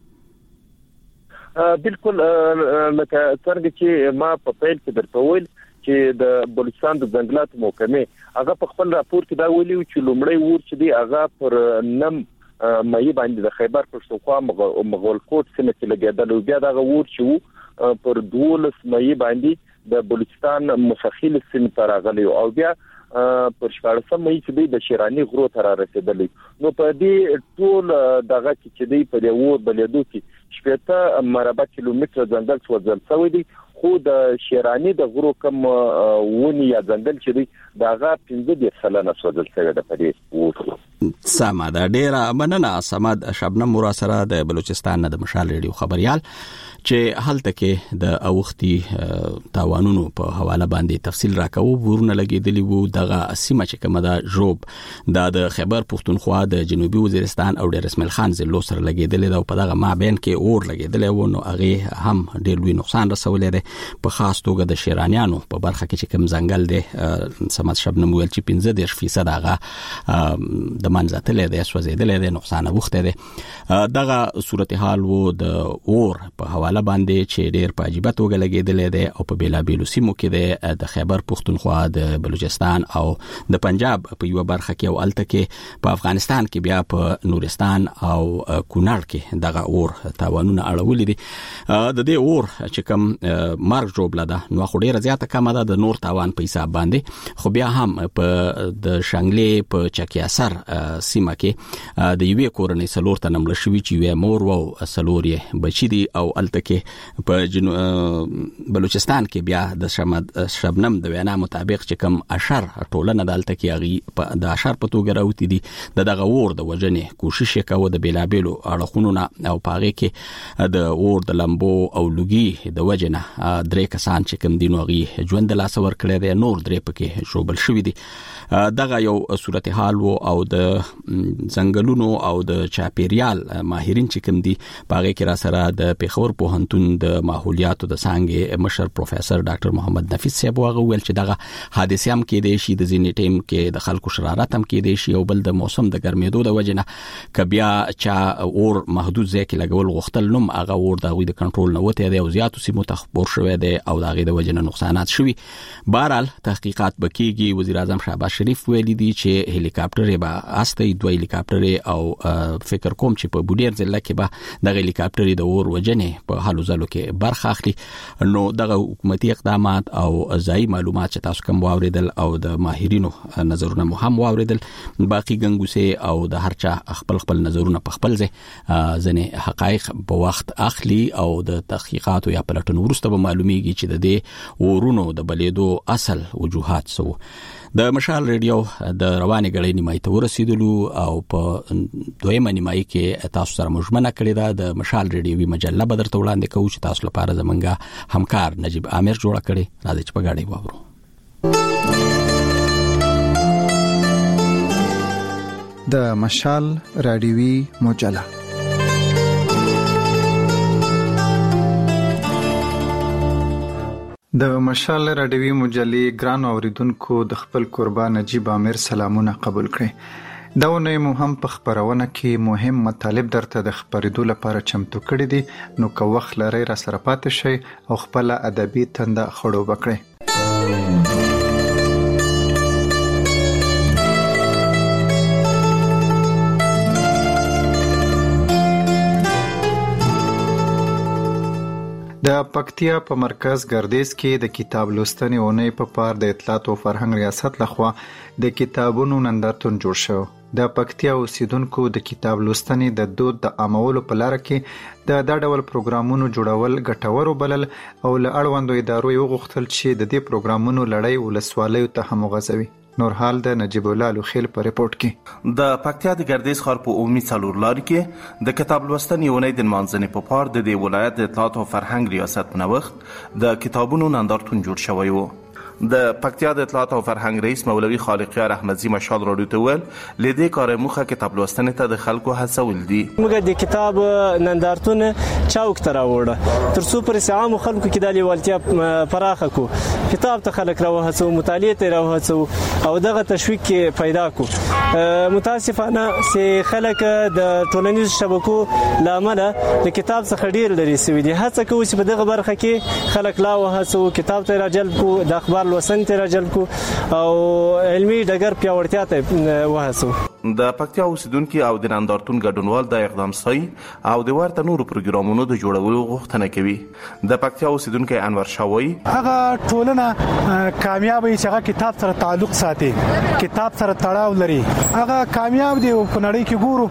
بالکل لکه څنګه چې ما په پیل کې درته ویل چې د بلوچستان د ځنګلاتو محکمې هغه په خپل راپور کې دا ویلي چې لومړی ور چې دی هغه پر نم مې باندې د خیبر پښتونخوا مغول کوټ سیمه کې لګیدل او بیا دا ور چې پر 12 مې باندې د بلوچستان مفخیل سیمه تر راغلی او بیا پر 14 مې چې د شیرانی غرو تر رسیدلی نو په دې ټول دغه چې دی په یو بلدو کې شپته مربع کیلومتر ځنګل سوځل شوی دی خو د شیرانی د غرو کم ونی یا ځنګل چې دی داغه 15 سلنه سوځل شوی د پدې وو سما دا ډیره مننه سماد شبنم مراسره د بلوچستان د مشال ریډیو خبريال چې هلته کې د اوختي تاوانونو په حواله باندې تفصیل راکوو. ورونه لګیدلی وو دغه سیمه چې کومه دا جوب د خیبر پختونخوا د جنوبي وزیرستان او د رسمل خان ضلع سره لګیدلی دا په دغه مابین کې اور لګیدلی وو، نو هغه هم ډېر لوی نقصان رسولی دی. په خاص توګه د شیرانیانو په برخه کې چې کوم ځنګل دی سمات شبنم ویل چې 15% هغه د منځتلې دی، سوځېدلی دی، نقصان اوخته دی. دغه صورتحال وو د اور په حواله باندې چې ډېر په عجیبه توګه لګیدلی دی او په بیلابیلو سیمو کې دی د خیبر پختونخوا، د بلوچستان او د پنجاب په یو برخه کې، او الته کې په افغانستان کې بیا په نورستان او کونړ کې دغه اور تاوانونه اړولې دي. د دې اور چې کوم مرګ جوړه ده نو خو ډېر زیاته کمه ده د نور تاوان په حساب باندې، خو بیا هم په د شنګلې په چکی اثر سیمه کې د یوې کورنۍ څلور تنه مړه شوي چې یوې مور او څلور یې بچي دي، او الته کې په بلوچستان کې بیا د شبنم د وینا مطابق چې کوم اشر ټولنه دالته کې د اشر په توګه راوتی دي دغه اور د وجنې کوشش کوي د بیلابیلو اړخونو، او پاره کې د اور د لمبو او لوګي د وجنه 3 کسان چې کوم دینو غي ژوند لاس ور کړی دی، نور 3 پکې شوبل شوی دي. دغه یو صورتحال وو او د ځنګلونو او د چاپیریال ماهرین چې کوم دي پاره کې را سره د پیښور پوهنتون د ماحولیات د څنګه مشر پروفیسور ډاکټر محمد نفیس صاحب هغه ویل چې دغه حادثه هم کې د شي د ځینې ټیم کې د خلکو شرارت هم کې د شي، او بل د موسم د ګرمېدو د وجنه کبیا چا اور محدود ځای کې لګول غختل نوم هغه اور د غوي د کنټرول نه وته دی او زیاتو سیمو ته خبر شوی دی او د غوي د وجنه نقصانات شوي. بهرحال تحقیقات بکیږي. وزیر اعظم شهباز شریف ویلي دی چې هلیکاپټر به استه 2 هلیکاپټر او فکر کوم چې په بودیر ضلع کې به د هلیکاپټر د اور وجنه په حالو زلو کې برخه اخلي. نو دغه حکومتي اقدامات او ځای معلومات چې تاسو کوم واوریدل او د ماهرینو نظرونه مو هم واوریدل، باقي ګنګوسه او د هر چا خپل نظرونه په خپل ځنه حقایق په وخت اخلي او د تحقیقات یا پلټنو وروسته به معلومیږي چې د دې ورونو د بلیدو اصل وجوهات سو. د مشال ریډیو د روانې غړې نیمای ته ورسېدلو او په دویمه نیمای کې تاسو سره مجمنه کړې ده. د مشال ریډیوي مجله به درته وړاندې کوو چې تاسو لپاره زمونږ همکار نجیب عامر جوړه کړې. راځي چې په غاړې واورو. د مشال ریډیوي مجله د مشال راډیوي مجلې ګران اوریدونکو د خپل قربان نجیب عامر سلامونه قبول کړئ. دا ونه مو هم په خبرونه کې مهم مطالب درته د خبرېدو لپاره چمتو کړی دي، نو که وخت لرئ را سره پاتې شئ او خپل ادبي تنده خړوبه کړئ. د پکتیا په مرکز ګردیز کې د کتاب لوستنې اونۍ په پار د اطلاعات او فرهنګ ریاست لخوا د کتابونو نندارتون جوړ شو. د پکتیا اوسیدونکو د کتاب لوستنې د دود د عامولو په لار کې د ډول پروګرامونو جوړول ګټور وبلل او له اړوندو ادارو یو غوښتل چې د دې پروګرامونو لړۍ ولسوالیو ته هم وغځوي. نور حال د نجیب الله لوخیل په ریپورت کې. د پکتیا د ګردیز ښار په عمومي څلور لارې کې د کتاب لوستنې اونۍ د نمانځنې په پار د دې ولایت د اطلاعات او فرهنګ ریاست په نوښت د کتابونو نندارتون جوړ شوی و. د پکتیا د اطلاعات او فرهنګ رئیس مولوي خالقیار احمدزي مشال راډیو ته ویل لیدې کار موخه کتاب لوستنې ته د خلکو هڅول دي. موږ د کتاب نندارتون چوک ته راوړو تر څو پر عام خلکو کې د لیوالتیا پراخه کو، کتاب ته خلک راوهڅو، مطالعه ته راوهڅو او دغه تشویق پیدا کو. متاسفانه چې خلک د ټولنیزو شبکو لامل د کتاب څخه ډیر لري سوي دي. هڅه کوي چې په دغه برخه کې خلک لا وهڅو، کتاب ته راجلب کو، د اخبار لوستنې ته راجلب کو او علمي ډګر پیاوړتیا ته وهڅو. د پکتیا اوسیدونکو او د نندارتون ګډونوال د اقدام ستایي او د ورته نورو پروګرامونو د جوړولو غوښتنه کوي. د پکتیا اوسیدونکو انور شاوی هغه ټولنه کامیاب وي چې هغه کتاب سره تعلق ساتي، کتاب سره تړاو لري، هغه کامیاب دي. په نړۍ کې ګورو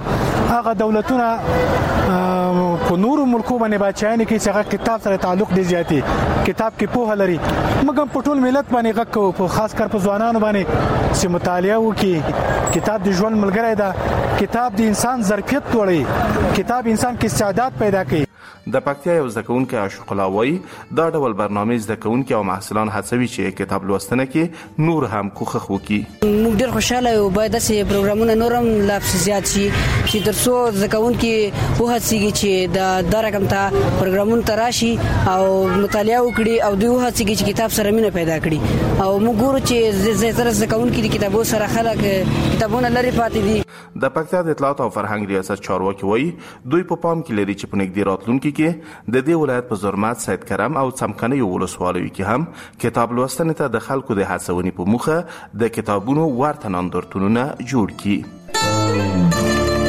هغه دولتونه په نورو ملکو باندې بچیان کې چې هغه کتاب سره تعلق دي زیاتی کتاب کې په لري مګر په ټول ملت باندې غکو په خاص کر په ځوانانو باندې چې مطالعه وکړي کتاب د ژوند ملګری ده کتاب د انسان ظرفیت لوړوي کتاب انسان کې استعداد پیدا کوي د پکتیا یو زده کوونکی عاشق الله وایي دا ډول برنامه زده کوونکي او محصلان هڅوي چې کتاب لوستنه کې نور هم کوښښ وکړي. موږ ډېر خوشاله یو باید داسې پروګرامونه نور هم لا زیات شي چې ترڅو زده کوونکي وهڅېږي چې د رقم ته پروګرامونه ته راشي او مطالعه وکړي او دوی وهڅېږي چې کتاب سره مینه پیدا کړي او موږ ګورو چې زیاتره زده کوونکي د کتابونو سره خلک کتابونه لري پاتې دي. د پکتیا د اطلاعات او فرهنګ ریاست چارواکي وایي دوی په پام کې لري چې په نږدې راتلونکي کې د دې ولایت په زرمت سید کرم او څمکنیو ولسوالیو کې هم کتاب لوستنې ته د خلکو د هڅونې په موخه د کتابونو ورته نندارتونونه جوړ کړي.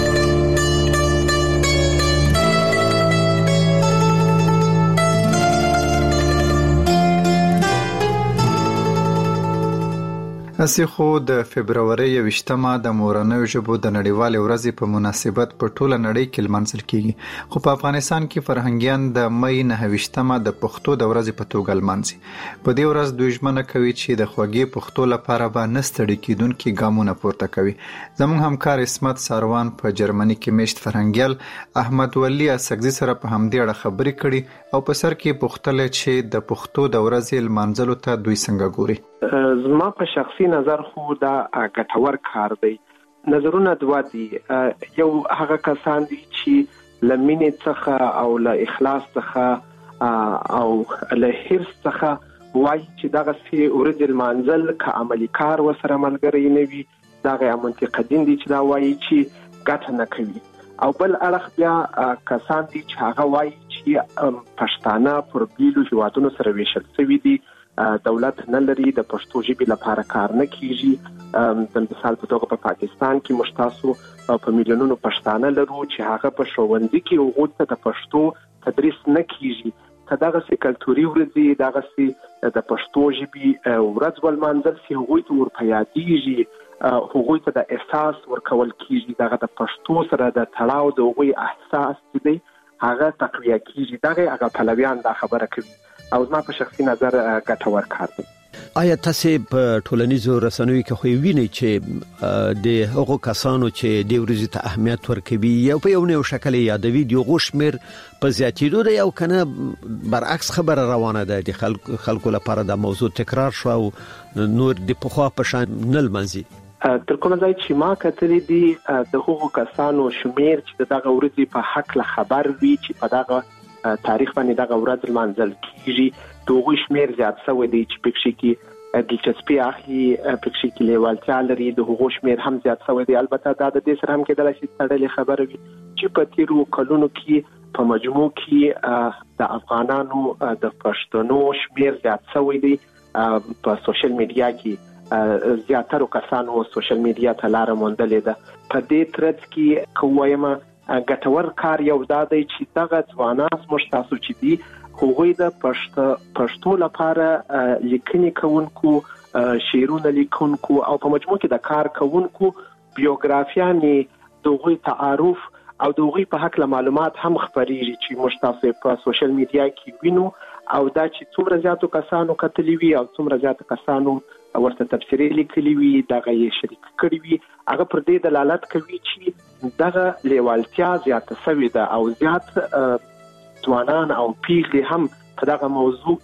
اسی خو د فبرवरी 28مه د مورنیو ژبو د نړیوالې ورځې په مناسبت په ټوله نړۍ کې لمانځل کیږي خو په افغانستان کې فرهنګیان د مې 29مه د پښتو د ورځې په توګه لمانځي. په دې ورځ دوی ژمنه کوي چې د خوږې پښتو لپاره به نه ستړي کیدونکي ګامونه پورته کوي. زموږ همکار اسمت ساروان په جرمني کې میشت فرهنګیال احمد ولی اسکزي سره په همدې اړه خبرې کړي او په سر کې پوښتنه چې د پښتو د ورځې لمانځلو ته دوی څنګه ګوري. زما په شخصي نظر خو دا ګټور کار دی. نظرونه دوه دي. یو هغه کسان دي چې لمینې څخه او له اخلاص څخه او له حرص څخه وایي چې دغه سي ورځ المنزل ک عملی کار وسره ملګری نه وي دغه منطقدین دي چې دا وایي چې ګټه نه کوي او بل اړخ بیا کسان دي چې هغه وایي چې پښتانه پر بیلو هیوادونو سره ویشل شوي دي دولت نه لري د پښتو ژبې لپاره کار نه کیږي. د مثال په توګه په پاکستان کې مشتاسو په میلیونونو پښتانه لرو چې هغه په ښوونځي کې هغوی ته د پښتو تدریس نه کیږي. که دغه سي کلتوري ورځي دغه سي د پښتو ژبې ورځ ولمانځل سي هغوی ته ورپیادېږي هغوی ته د احساس ورکول کیږي دغه د پښتو سره د تړاو د هغوی احساس دی هغه تقویه کیږي. دغه هغه پلویان دا خبره کوي او زما په شخصي نظر ګټور کار دی. آیا تاسو په ټولنیزو رسنیو کې خو وینئ چې د هغو کسانو چې د ورځې ته اهمیت ورکوي یا په یو نوې شکل یادوي د غوښمر په زیاتېدو دی او کنه برعکس خبره روانه ده د خلکو لپاره د موضوع تکرار شو او نور د پخوا په شان نه لمانځي؟ تر کومه ځای چې ما کتلې دي د هغو کسانو شمیر چې دغه ورځې په حق له خبر وي چې په دغه تاریخ باندې دغه ورځ لمانځل کیږي دوه شمیر زیات شوی دی چې پکې کې دلچسپي اخلي پکې کې لیوالتیا لري د هغو شمیر هم زیات شوی دی. البته دا د دې سره هم کېدای شي تړلې خبره وي چې په تیرو کلونو کې په مجموع کې د افغانانو د پښتنو شمیر زیات شوی دی. په سوشل میډیا کې زیاتره کسانو سوشل میډیا ته لار موندلې ده. په دې ترڅ کې کومه ګټور کار یو دا دی چې دغه ځوانان موږ تاسو چې دي هغوی د پښتو لپاره لیکنې کوونکو شعرونه لیکونکو او په مجموع کې د کار کوونکو بیوګرافیانې دغوی تعارف او دغوی په حق معلومات هم خبرېږي چې موږ تاسو په سوشل میډیا کې وینو او دا چې څومره زیاتو کسانو کتلې وي او څومره زیاتو کسانو ورته تفسیري لیکلي وي دغه یې شریک کړي وي هغه پر دې دلالت کوي چې دغه لیوالتیا زیاته شوې ده او زیات ځوانان او پیغلې هم په دغه موضوع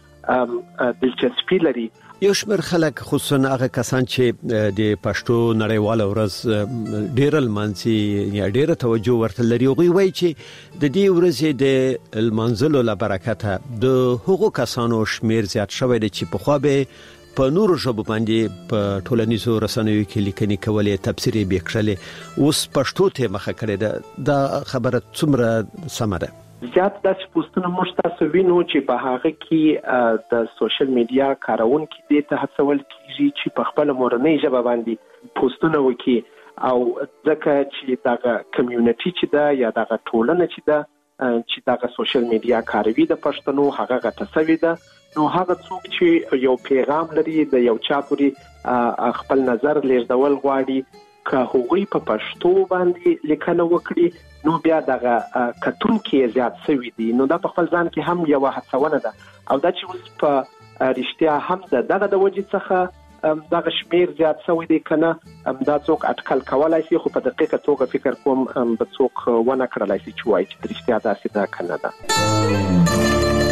کې دلچسپي لري. یو شمېر خلک خصوصا هغه کسان چې د پښتو نړیواله ورځ ډېر لمانځي یا ډېر توجه ورته لري هغوی وایي چې د دې ورځې د لمانځلو له برکته د هغو کسانو شمېر زیات شوی دی چې پخوا به په نورو ژبو باندې په ټولنیزو رسنیو کې لیکنې کولې تفسیرې به کړلې اوس پښتو ته مخه کړې ده دا خبره څومره سمه ده؟ زیات داسې پوسټونه موږ تاسو وینو چې په هغه کې د سوشل میډیا کارونکي دې ته هڅول کیږي چې په خپل مورنۍ ژبه باندې پوسټونه وکړي او ځکه چې دغه کمیونټي چې ده یا دغه ټولنه چې ده چې دغه سوشل میډیا کاروي د پښتنو هغه غټه شوې ده نو هغه څوک چې یو پیغام لري د یو چا پورې خپل نظر لیږدول غواړي که هغوی په پښتو باندې لیکنه وکړي نو بیا دغه کتونکي زیات شوي دي. نو دا په خپل ځان کې هم یو هڅونه ده او دا چې اوس په رښتیا هم دغه د وجې څخه دغه شمیر زیات شوی دی کنه دا څوک اټکل کولای شي، خو په دقیقه توګه فکر کوم به څوک ونه کړلای شي چې وایي چې رښتیا داسې ده کنه ده.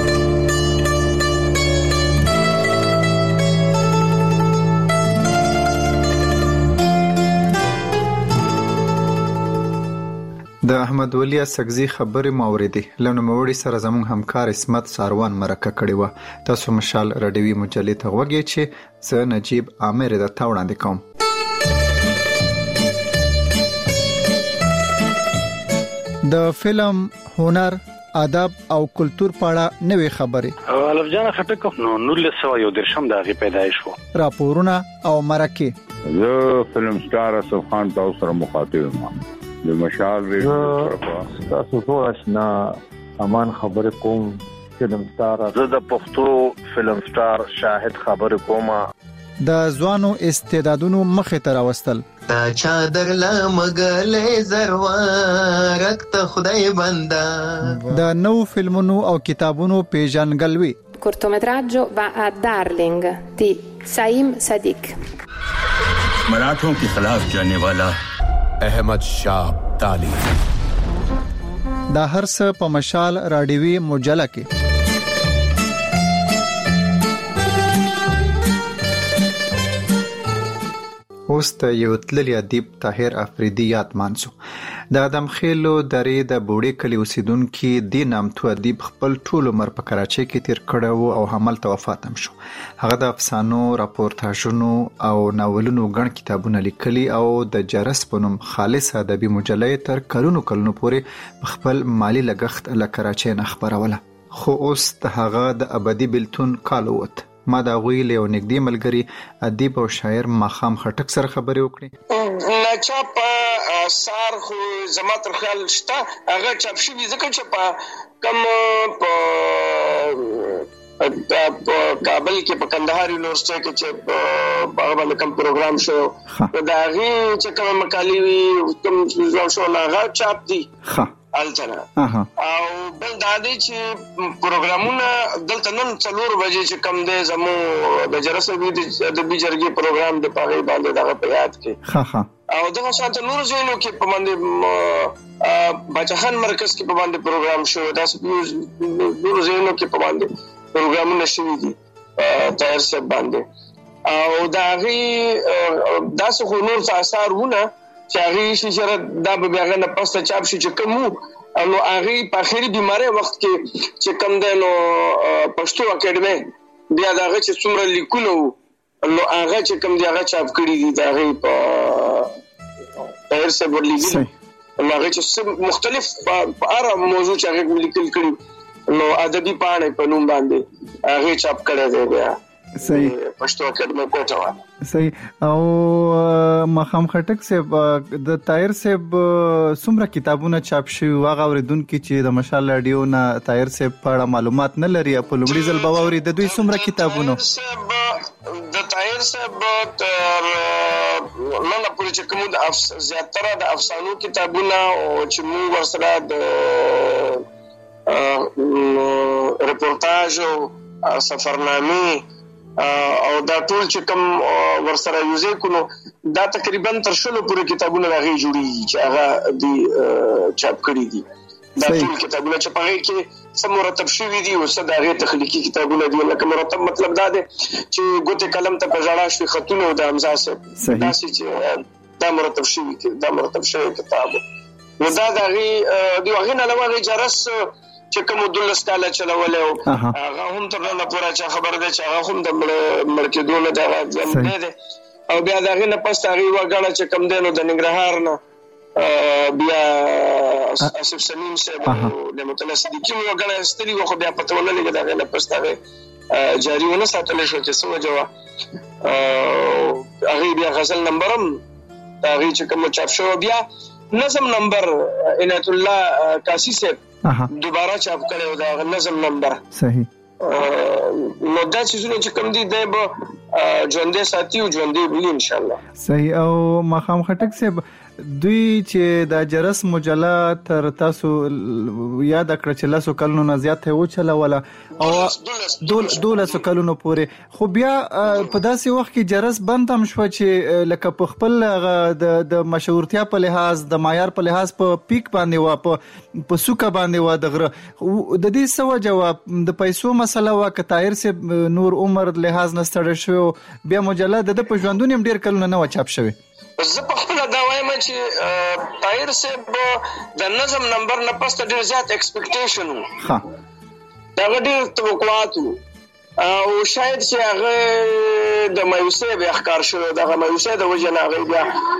د احمد ولی سګزی خبرې ماوریدي لنو موړي سره زموږ همکار اسمت ساروان مرکه کړی و. تاسو مشال رادیوي مجلې ته وګورئ چې زه نجیب عامر د تا وړاندې کوم. د فلم، هنر، ادب او کلچر په اړه نوې خبرې الف جان خټک نو 1913 د هغه پیدایش وو. راپورونه او مرکه زه فلم سٹار اسف خان تاسو سره مخاطب یم. د مشال ریډیو تاسو ټول آشنا امان خبر کوم فلم سٹار. زه د پښتو فلم سٹار شاهد خبر کوم. د ځوانو استعدادونو مخه تر واستل تا چادر لا مګلې زروارک ته خدای بندا. د نو فلمونو او کتابونو پیژنګلوي. cortometraggio va a Darling di Saim Sadiq. मराठों के खिलाफ जाने वाला احمد شاه ابدالي. دا هر څه په مشال رادیوي مجله کې. اوس ته یو تللی ادیب طاهر افریدی یاد مانسو. د ادم خېلو درې د بوډۍ کلی اوسیدونکو د نامتو ادیب خپل ټول عمر په کراچۍ کې تیر کړو او همالته وفات هم شو. هغه د افسانو، راپورتاژونو او ناولونو ګڼ کتابونه لیکلي او د جرس په نوم خالص ادبي مجله تر کلونو پورې خپل مالی لګښت له کراچۍ نه خبروله. خو اوس د هغه د ابدي بلتون کال ووت. ما دا غوی له نږدې ملګری ادیب او شاعر ماخام خټک سره خبرې وکړې. ناچاپ سار خو زما تر خیال شته هغه چاپ شوی ځکه چې په کم په کابل کې په کندهار یونیورسيټي کې چې هغه باندې کوم پروګرام شو دا غي چې کوم مقالې وي کوم شو هغه چاپ دي الچنا او بل دا دی چې پروګرامونه دلته نن 4 بجې چې کم دی زمو د جرسوي د بيجرګي پروګرام د پاره باندې دا په یاد کې او دغه شانته نور ځینو کې په باندې بچخان مرکز کې په باندې پروګرام شو دا نور ځینو کې په باندې پروګرامونه شوي دي تایر سره باندې او دا غي داسې خو نور اثارونه چې هغه شي چې دا به هغه نه پسته چاپ شي چې کوم نو هغه په اخیری بیماری وخت کې چې کوم دی نو پښتو اکیډمي بیا دا چې څومره لیکونه نو هغه چې کوم دی هغه چاپ کړی دي دا هغه په تایر سره ورلېږي نو هغه چې مختلف په اړه موضوع چې هغه لیکل کړي نو ادبي پاڼې په نوم باندې هغه چاپ کړی دی بیا صحیح پښتو اکیډمي کوټه صحیح او مخام خټک سے د طاهر صاحب څومره کتابونه چاپ شوي واغه اوریدونکو چې د مشال رادیو نه طاهر صاحب په اړه معلومات نه لري په لومړي ځل باوري د دوی څومره کتابونه د طاهر صاحب تر نن پورې چې کوم د زیاتره د افسانو کتابونه او چې موږ ورسره د رپورتاژ او سفرنامه او دا ټول چې کوم ورسره یوزې کونو دا تقریبا تر شلو پورې کتابونه راغلي جوړي چې هغه دی چاپ کړی دي دا ټول کتابونه چې په هغه کې سم مرتب شوي دي او څه دغه تخلیقي کتابونه دي لکه مرتب مطلب دا دی چې ګوته قلم ته پژړا شوی خطونه د حمزه سره دا چې دا مرتب شوی کتاب نو دا دغه دی هغه نه لوي جرس چې کوم دلس کاله چلول او هغه هم تر نن پورې چې خبر ده چې هغه هم د مرکزونو د راځم دی او بیا دغه نه پس هغه وګړه چې کوم دینو د ننګرهار نه بیا اسف سلیم صاحب د متلا صدیقی وګړه استری خو بیا پته ولګی دغه نه پس هغه جاری ونه ساتل شو چې څه وجوه هغه بیا غزل نمبرم هغه چې کوم چاپ شو بیا نظم نمبر عنایت الله کاسی صاحب دوباره چاپ کړو دا نظم نمبر صحیح نو دا چې کوم دي د ژوندې ساتي او ژوندې بلی ان شاء الله. صحیح. او مخام خټک صاحب دوی چې د جرس مجله تر تاسو یاد کړ چې لاسو کلونو نه زیات و چلوله او 12 کلونو پورې خو بیا په داسې وخت کې جرس بند هم شو چې لکه په خپل د مشهورتیا په لحاظ د معیار په لحاظ په پیک باندې و په سوکا باندې و دغه د دې سو جواب د پیسو مسله وا ک طاهر صاحب نور عمر لحاظ نستړ شو بیا مجله د په ژوندونیم ډیر کلونه نه و چاپ شوی. زه په خپل دا وایم چې طاهر صاحب د نظم نمبر نه پسته ډیر زیات ایکسپیکټیشن وو. ها دا ډیر توقعات او شاید چې هغه د مایوسۍ به ښکار شو د مایوسۍ د وجه نه هغه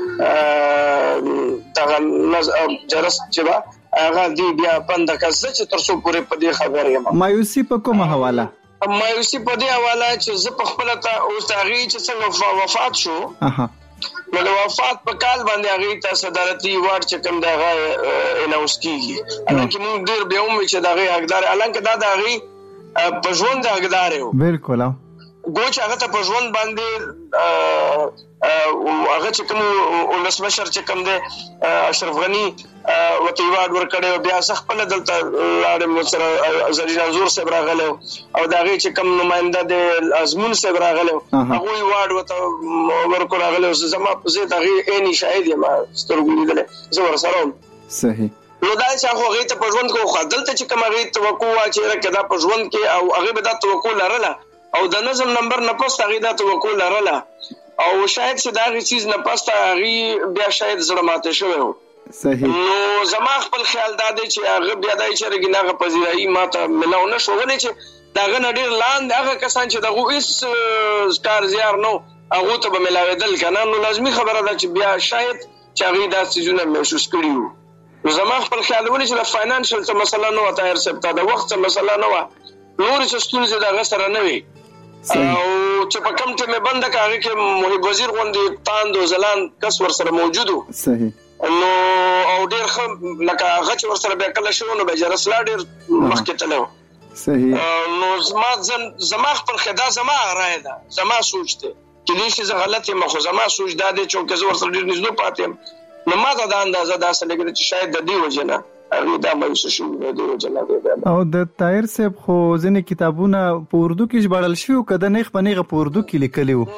بیا دا جرس چې هغه دی بیا بند کړه چې تر څو پورې په دې خبرې یم. مایوسۍ په کومه حواله؟ مایوسۍ په دې حواله چې زه په خپل ته اوس هغه چې څنګه وفات شو نو د وفات په کال باندې هغه ته صدارتي وارد چې کوم دغه اناونس کیږي الانکه موږ ډیر به عمر چې دغه حقدار الانکه دا دغه په ژوند حقدار یو بالکل ګوچ هغه ته په ژوند باندې هغه چې کوم ولسمشر چې کوم دی اشرف غنی وته وارد ورکړی بیا خپل دلته لاړم سره زرینا زور صاحب راغله او دغه چې کوم نماینده د ازمون صاحب راغله هغه وارد وته ورکړ راغله زما زه دغه اني شاهد یم سترګې لیدل زه ورسره. صحیح. نو دا چې هغه ته په ژوند کې خو دلته چې کوم هغه توقع چې راکدا په ژوند کې او هغه به دا توقع لرله او د نظم نمبر نه پس هغه دا توقع لرله او شاید چې دا غي چیز نه پس هغه بیا شاید زړه ماته شوی وو. صحیح. نو زما خپل خیال دا دی چې هغه بیا دای چې رګناغه پذیرایی ماته ملاو نه شو ولې چې داغه نډیر لاندې هغه کسان چې دغه اس کار زیار نو هغه ته به ملاویدل کنه نو لازمی خبره ده چې بیا شاید چې هغه دا چیزونه محسوس کړیو. نو زما خپل خیال ولې چې د فاینانشل څه مسله نه و طاهر صاحب ته د وخت څه مسله نه و نور څه ستونزې دغه سره نه وي او چې په کوم ټیم بند کاږي کې محب وزیر غوندي تاند او زلان کس ور سره موجودو. صحیح. نو او ډیر خم لکه هغه چې ور سره به کله شو نو به جرسلا ډیر مخکې تلو. صحیح. نو زما خپل خدا زما رائے ده زما سوچ ته چې دې شي زه غلط یم خو زما سوچ دا دی چې که زه ور سره ډیر نږدې پاتم نو ما دا اندازه دا سره لګی چې شاید د دې وجه نه دا مې شو د دې وجه نه. او د طاهر صاحب خو ځینې کتابونه په اردو کې ژباړل شوی او کده نه خپنیغه په اردو کې لیکلی وو.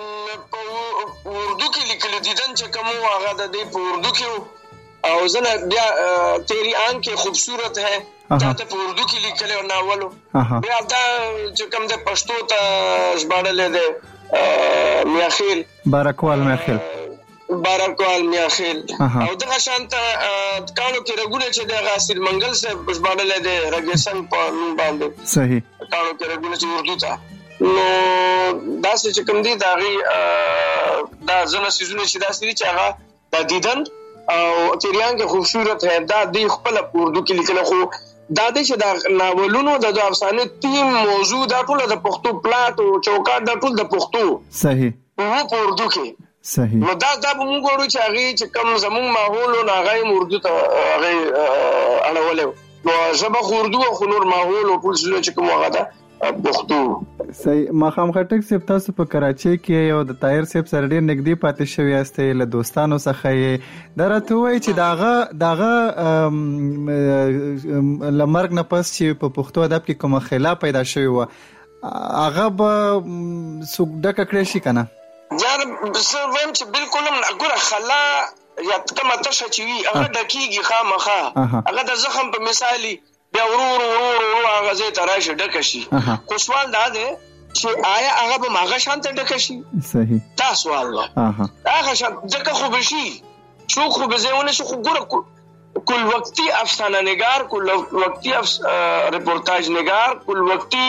اردو کې لیکل دیدن چې کوم هغه د دې په اردو کې او زنه بیا تیری آنکھ کې خوبصورت ہے دا په اردو کې لیکل او ناولو بیا دا چې کوم د پښتو ته ژباړل دي میاخیل بارکوال میاخیل او دغه شانت کانو کې رګونه چې د غاسل منګل صاحب ژباړل دي رګسن په نوم باندې. صحیح. کانو کې رګونه چې اردو ته نو دا چې کوم دي دا زنه سيزونه چې دا سړي چې هغه د دیدن او تیریان کې خوبصورت ہے دا د خپل اردو کې لیکل خو دا د چې د ناولونو د افسانه تیم موضوع دا ټول د پښتو پلاټ او چوکاټ دا ټول د پښتو. صحیح. په اردو کې. صحیح. نو دا موږ غواړو چې هغه چې کوم زموږ ماحول او هغه اردو ته هغه اړولې نو ژبه اردو او نور ماحول او ټول څه چې کوم هغه ده پښتو. صحیح. مخام خټک صاحب تاسو په کراچۍ کې یو د طاهر صاحب سره ډېر نږدې پاتې شوی یاستئ له دوستانو څخه یې درته وایي چې داغه لمرګ نه پس چې په پښتو ادب کې کومه خلاف پیدا شوی و هغه به څوک ډکه کړی شي کنه. یار زه وایم چې بالکل ګوره خلا یا کومه تشه چې وي هغه دقیقي خامخا هغه د زخم په مثالي بیا ورور هغه زه تراشه ډکه شي خو سوال دا دی چې آیا هغه به ماغه شانته ډکه شي. صحیح. دا سوال ده هغه شانته ځکه خو بشي شو خو به زونه شو خو ګوره کل وقتی افسانه نگار کل وقتی رپورتاج نگار کل وقتی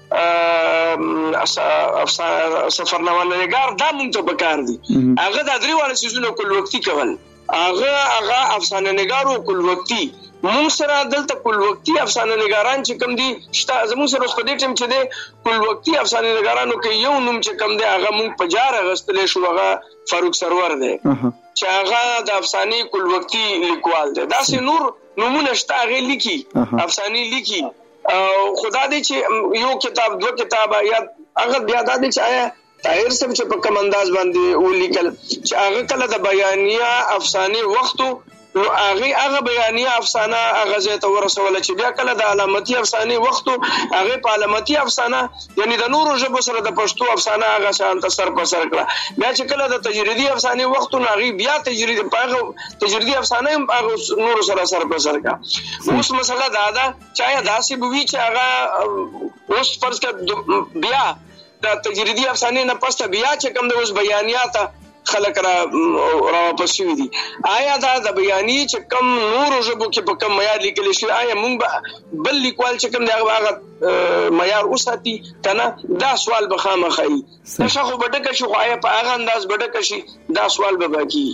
سفرنامه نگار دا مونږ ته پکار دي هغه د دریواله سيزونو کل وقتی کول هغه افسانه نگار او کل وقتی مونږ سره دلته کل وقتی افسانه نگاران چې کوم دي شته زموږ سره په دې ټیم چې دي کل وقتی افسانه نگارانو کې یو نوم چې کوم دي هغه مونږ په جار غستلې شو هغه فاروق سرور دی چې هغه د افسانه کل وقتی لیکوال دی دا سه نور نمونه شته هغه لیکي افسانه لیکي خدا دې چې یو کتاب دوه کتاب یا هغه بیا دا دې چې آیا طاهر صاحب چې په کوم انداز باندې ولیکل چې هغه کله د بیانیه افسانه وختو نو هغه بیانیه افسانه هغه ځای ته ورسول چې بیا کله د علامتي افسانه وختو هغه په علامتي افسانه یعنی د نورو ژبو سره د پښتو افسانه هغه شان سر په سر کړه بیا چې کله د تجریدي افسانه وختو هغه بیا تجریدي افسانه هغه نورو سره سر په سر کړه اوس مسله دا ده چې داسې بوي چې هغه اوس فرض کړه بیا د تجریدي افسانه نه پسته بیا چې کوم د اوس بیانیات خلک را واپس شوي دي آیا دا د بیاني چې کم نورو ژبو کې په کم معیار لیکل شي آیا موږ بل لیکوال چې کم دی هغه معیار وساتي کنه دا سوال به خامخا وي دا خو بډکه شو آیا په هغه انداز بډکه شي دا سوال به باقي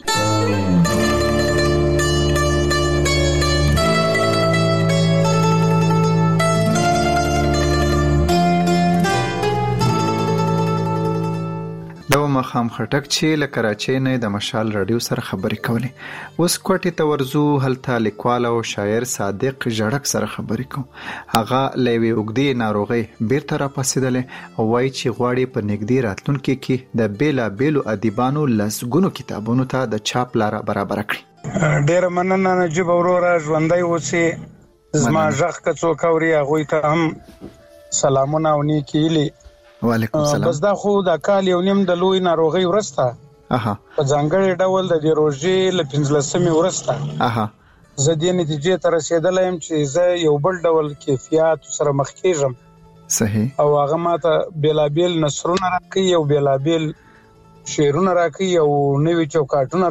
مخام خټک چې له کراچۍ نه د مشال رادیو سره خبرې کولې اوس کوټې ته ورزو هلته لیکوال او شاعر صادق جړک سره خبرې کوم هغه لوي وګدي ناروغي بیرته را پاسېدل او وایي چې غواړي په نګدي راتلونکي کې د بیلا بیلو ادیبانو لسګونو کتابونو ته د چاپ لار برابر کړي ډېر مننه نجيب اورورا ژوندۍ اوسې زما ژغ کڅو کوري هغه ته هم سلامونه او نیکی هیلي وعلیکم السلام بس دا خو د کال یو نیم د لوی ناروغي ورسته په ځانګړي ډول د روژې ل 15 ورسته زه د نتیجې ته رسیدلم چې زه یو بل ډول کیفیت سره مخ کېږم صحیح او هغه ماته بیلابیل نثرونه راکړي او بیلابیل شعرونه راکړي او نوې چوکاټونه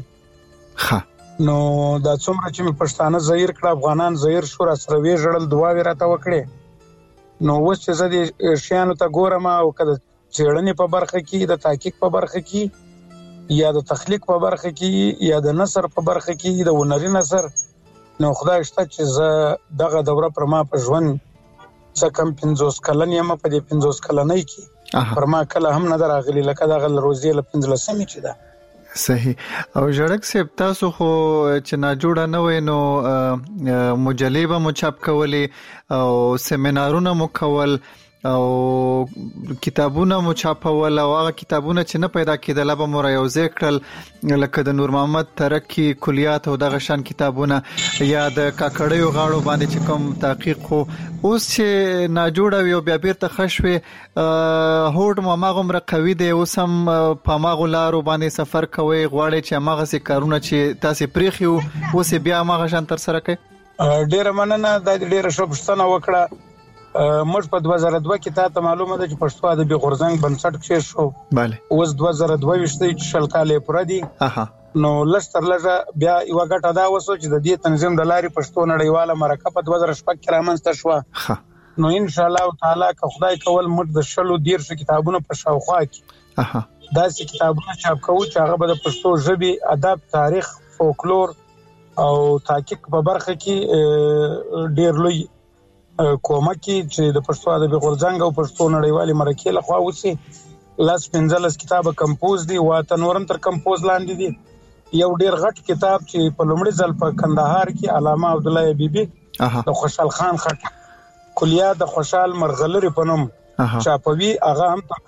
راکړي نو دا څومره چې مې پښتانه ظاهر کړ افغانان ظاهر شو را سره وی جړل دعاوې راته وکړي نو اوس چې زه د شیانو ته ګورم او کله چېړنې په برخه کې د تحقیق په برخه کې یا د تخلیق په برخه کې یا د نثر په برخه کې د هنري نثر نو خدای شته چې زه دغه دوره پر ما په ژوند څه کم 50 کلن یم په دې 50 کلنۍ کې پر ما کله هم نه راغلی لکه دغه روزي ل 15 چې ده صحیح او جړک صاحب تاسو خو چې نا جوړه نه وای نو مجلې به مو چاپ کولې او سیمینارونه مو کول او کتابونه مو چاپول او هغه کتابونه چې نه پیدا کېدل به مو راوځي کړل لکه د نور محمد ترکی کلیات او دغه شان کتابونه یا د کاکړیو غاړو باندې چې کوم تحقیق خو اوس چې نا جوړه وي او بیا بیرته خښوي هوډ مو ماغم رقوي دی اوس هم په ماغو لارو باندې سفر کوي غواړي چې ماغه سي کارونه چې تاسو پریخي اوس بیا ماغه شان تر سره کوي ډیره مننه د ډیره شپشتنه وکړه موږ په 2002 کې ته معلومه ده چې پښتو ادبي غورځنګ بنسټ کېښ شو bale اوس 2022 چې شل کالې پر دي نو لستر لږه بیا یو غټه دا وسو چې د دې تنظیم د لارې پښتو نړیواله مرکه په 2016 کې رامنځته شو نو ان شاء الله تعالی که خدای کول موږ د شلو ډیر څه کتابونه په شاوخوا کې دا څه کتابونه چاپ کوو چې هغه به د پښتو ژبې ادب تاریخ فولکلور او تحقیق په برخه کې ډیر لوی کومک چې د پښتو ادبي غورځنګ او پښتو نړیوالې مرکې لخوا وسی لاس 15 کتابه کمپوز دي واته نورم تر کمپوز لاندې دي یو ډیر غټ کتاب چې په لومړي ځل په کندهار کې علامه عبد الله بیبي د خوشحال خان خټک کلیات د خوشحال مرغلری په نوم چاپوي هغه هم تر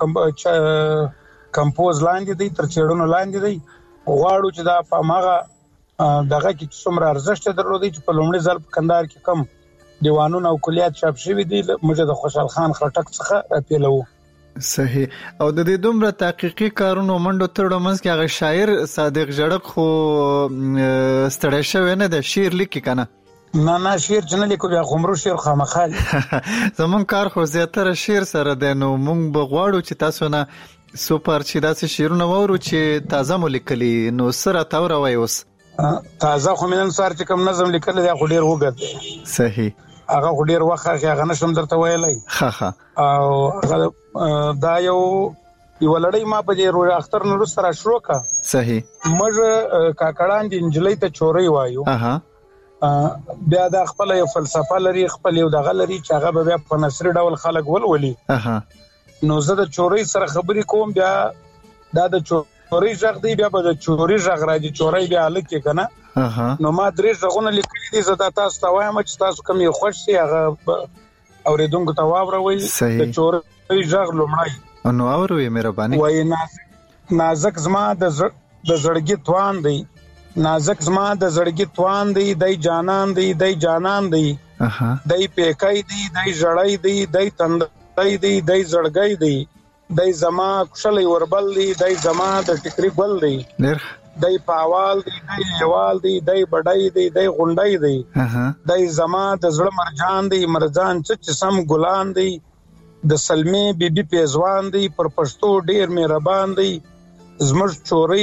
کمپوز لاندې دي تر چېړونو لاندې دي غواړو چې دا په ماغه دغه کې څومره ارزښت درلودي چې په لومړي ځل په کندهار کې کم دیوانونه او کلیات چاپ شوی دي موږ د خوشحال خان خټک څخه پیلو صحیح او د دې دومره تحقیقي کارونو منډو ترډو منځ کې هغه شاعر صادق جړک خو ستړی شوی نه د شعر لیکي کنه نه شعر جن لیکو بیا غمرو شعر خامخال زمون کار خو زیاتره شعر سره د نو مونږ بغواړو چې تاسو نه سپر چې داسې شعرونه وورو چې تازه مو لیکلي نو سره تاور وای اوس تازه خو من سار چې کوم نظم لیکل دی خو ډیر وګت صحیح هغه ډیر وخت هغه نشم درته ویلای او دا یو لړۍ ما په دې روح اختر نور سره شروع کا صحیح موږ کاکړان د انجلۍ ته چوري وایو بیا د خپل یو فلسفه لري خپل یو دغه لري چې هغه بیا په نثري ډول خلک ولولي نو زه د چوري سره خبرې کوم بیا دا د چوري ژغ دی بیا به د چوري ژغ راځي چوري بیا لکه کنه نو ما درې ژغونه لیکلي دي زه تاسو ته وایم چې تاسو کوم یو خوښ شي هغه اوریدونکو ته واوروي د چورۍ ژغ لومړی نو اوروي مهرباني وای نازک زما د زړګي توان دی نازک زما د زړګي توان دی دای جانان دی دای جانان دی دای پیکای دی دای جړای دی دای تندای دی دای زړګي دی دای زما کښلې وربل دی دای زما د ټکری ګل دی دای پاوال دی دای یوال دی دای بډای دی دای غونډای دی دای زما د زړه مرجان دی مرجان چې سم ګلان دی د سلمې بیبي پیزوان دی پر پښتو ډیر مهربان دی زمر چوري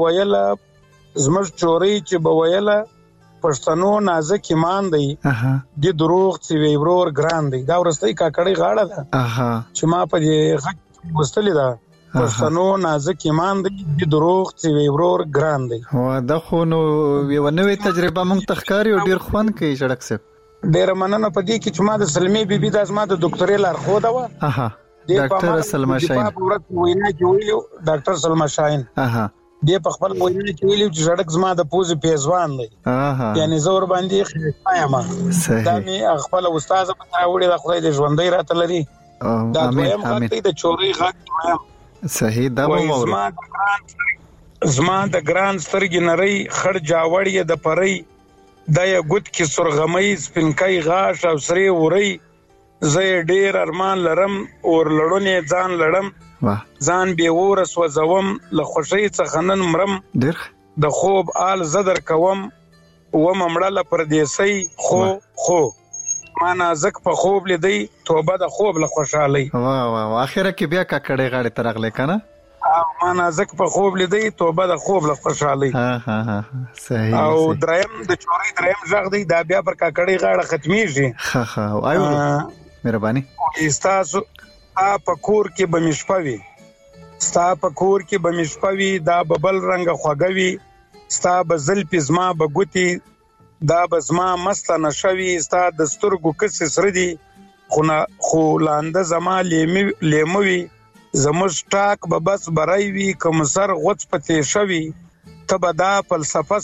چې بویله پښتنو نازک ایمان دی د دروغ چې وی ورور ګران دی دا ورستۍ کاکړی غاړه ده چې ما په دې غږ وستلې ده پښتنو نازک ایمان دی د دروغ چې وی ورور ګران دی دا خو نو یو نوې تجربه مونږ تخکاری او ډیر خوان کوي ژړک صاحب ډیر مننه په دې کې چې ما د سلمې بیبي د ازما د ډاکټري لارښوده و ډاکټر سلمہ شاهین په ورځ وینا کې ویلو ډاکټر سلمہ شاهین دې په خپل وینا کې ویلو چې ژړک زما د پوزې پیزوان دی یعنی زور باندې خپایم دا می خپل استاد په راوړي د خدای د ژوندۍ راته لري دا دویم غلطي د چوري غږ صحیح دا مو زما د ګران سترګې نری خړ جاوړی د پري د یګوت کې سرغمۍ سپینکای غاښ او سری وري زه ډیر ارمان لرم اور لړونې ځان لړم ځان به ورس وزوم له خوشي څخه نن مرم د خوب آل زدر کوم و ممړه پردیسي خو ما نازک په خوب لیدي توبه د خوب له خوشالي واه اخره کې بیا ککړې غاړي ترغلې کنه ما نازک په خوب لیدي توبه د خوب له خوشالي صحیح او دریم د چوري دریم ژغ دی دا بیا پر ککړې غاړه ختميږي ایو مهرباني استاسو په کور کې بمشپوي ستا په کور کې بمشپوي دا ببل رنگ خوګوي ستا بزل پزما بغوتي دا بزما مست نشوي ستا د سترګو کس سردي خو لاند زما لیموي زموږ ټاک به بس برای وي کوم سر غوڅ پته شوي تبدا فلسفه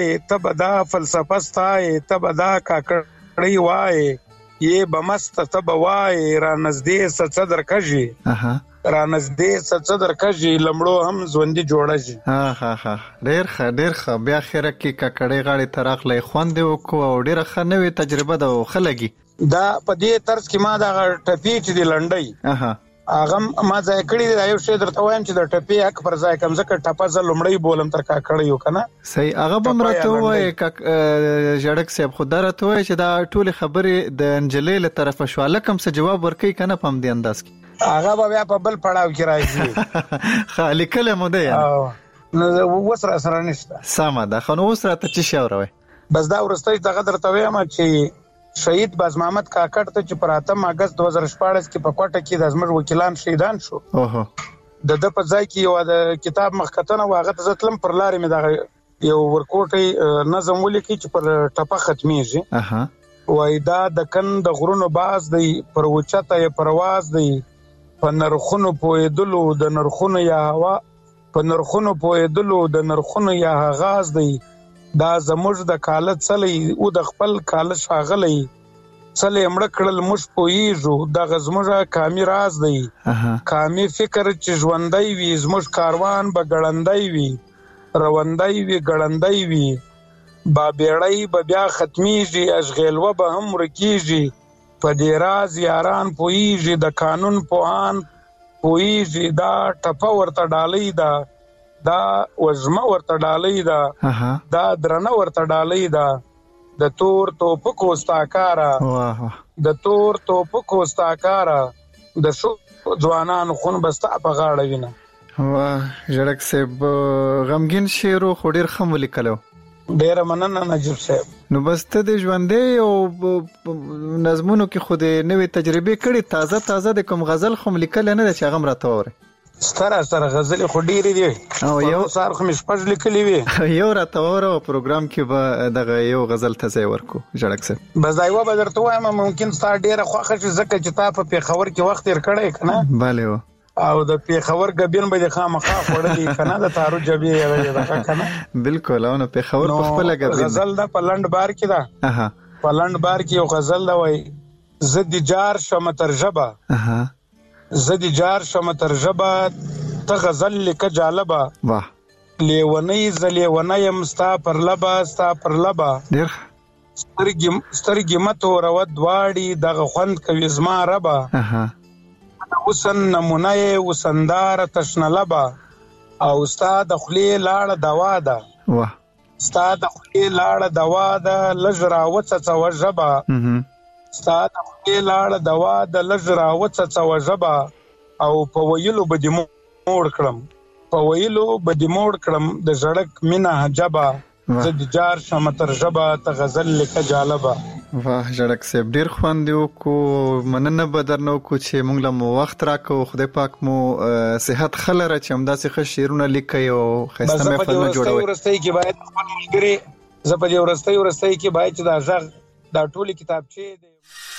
ستای تبدا کاکړی وای یې بمست تب وای را نزدې صدر کجي لمړو هم ژوندۍ جوړه ډیر ښه بیا خیره کې ککړې غاړي تراغلې خوند وکړو او ډیره ښه نوې تجربه ده خلګي دا په دې طرز کې ما دا ټپی چې دی لنډي هغه ما ځای کړی دی یو شی درته وایم چې د ټپی حق پر ځای کم ځکه ټپه ز لمړی بولم تر کا کړی یو کنه صحیح هغه بمرته وای ژړک صاحب خدارته وای چې دا ټول خبرې د انجلې له طرفه شو لکم څه جواب ورکړي کنه پم دې انداز کې هغه بیا په بل پړاو کې راځي خالي کلمه ده نو وسره سره نشته سمه ده خو نو وسره ته چی شاوروي بس دا ورستۍ دغه درته وایم چې شهید باز محمد کاکړ ته چې پر 8 اگست 2014 کې په کوټه کې د ازمر وکیلان شهیدان شو د په ځای کې یو د کتاب مخکتنه واغه ته ځتلم پر لارې مې دا یو ورکوټي نظم ولیکي چې پر ټپه ختميږي وای دا د کن د غرونو باز دی پر وچته یې پرواز دی په نرخونو پویدلو د نرخونو یا هوا په نرخونو پویدلو د نرخونو یا غاز دی دا زموږ د کاله څلې او د خپل کاله شاغلې څلې مړ کړل مش پویږو د غزموږه کامی راز دی کامی فکر چې ژوندۍ وي زموږ کاروان به ګړندۍ وي روندۍ وي ګړندۍ وي با بیړۍ به بیا ختميږي اشغالوه به هم ورکیږي په دې راز یاران پویږي د قانون پوهان پویږي دا ټپه ورته ډالۍ ده دا وزمه ورته ډالۍ ده دا درنه ورته ډالۍ ده د تور توپکو استاکارا د تور توپکو استاکارا د شو ځوانان خون بستا په غاړه وینه ژړک صاحب غمگین شعر خو ډیر خمو لیکلو ډیر مننه نجیب صاحب نو بس ته د ژوندې او نظمونو کې خو د نوې تجربه کړي تازه د کوم غزل خو لیکل نه د چاغم راته وره ستاره غزل خو ډیری دی او یو سار خو مشپږ لیکلی وی یو راته وره پروګرام کې به دغه یو غزل ته ځای ورکو ژړک صاحب بس دا یو به درته وایم ممکن ستا ډیره خوښه شي ځکه چې تا په پیښور کې وخت تیر کړی کنه bale او د پیښور غبین به د خامخا وړلې کنه د تارو جبې یې کنه بالکل او نو پیښور په خپل غبین غزل د پلند بار کې دا پلند بار کې یو غزل دا وای زدي جار شم ترجبه زدي جار شم ترجبه ته غزل لک جالبه واه لیونی زلیونی مستا پر لبا ستا پر لبا ډیر سترګې متو رو دواړي دغه خوند کوي زما ربا وسن نمونه وسندار تشنه لبا او استاد خلی لاړه دوا ده واه استاد خلی لاړه دوا ده لجرا وڅڅ وجبا استاد خلی لاړه دوا ده لجرا وڅڅ وجبا او په ویلو بدی موړ کړم په ویلو بدی موړ کړم د زړک مینا جبا زد جار شم ترجبه ته غزل لک جالبه واه جړک سیب ډیر خواندیو کو مننه بدرنو کو چې مونږ له وخت راکو خدای پاک مو صحت خلره چې همدا څه شعرونه لیکي او خسته محفلونه جوړوي ورستۍ کې باید خپل ملګری زپدي ورستۍ کې باید چې دا ځغ دا ټولي کتابچې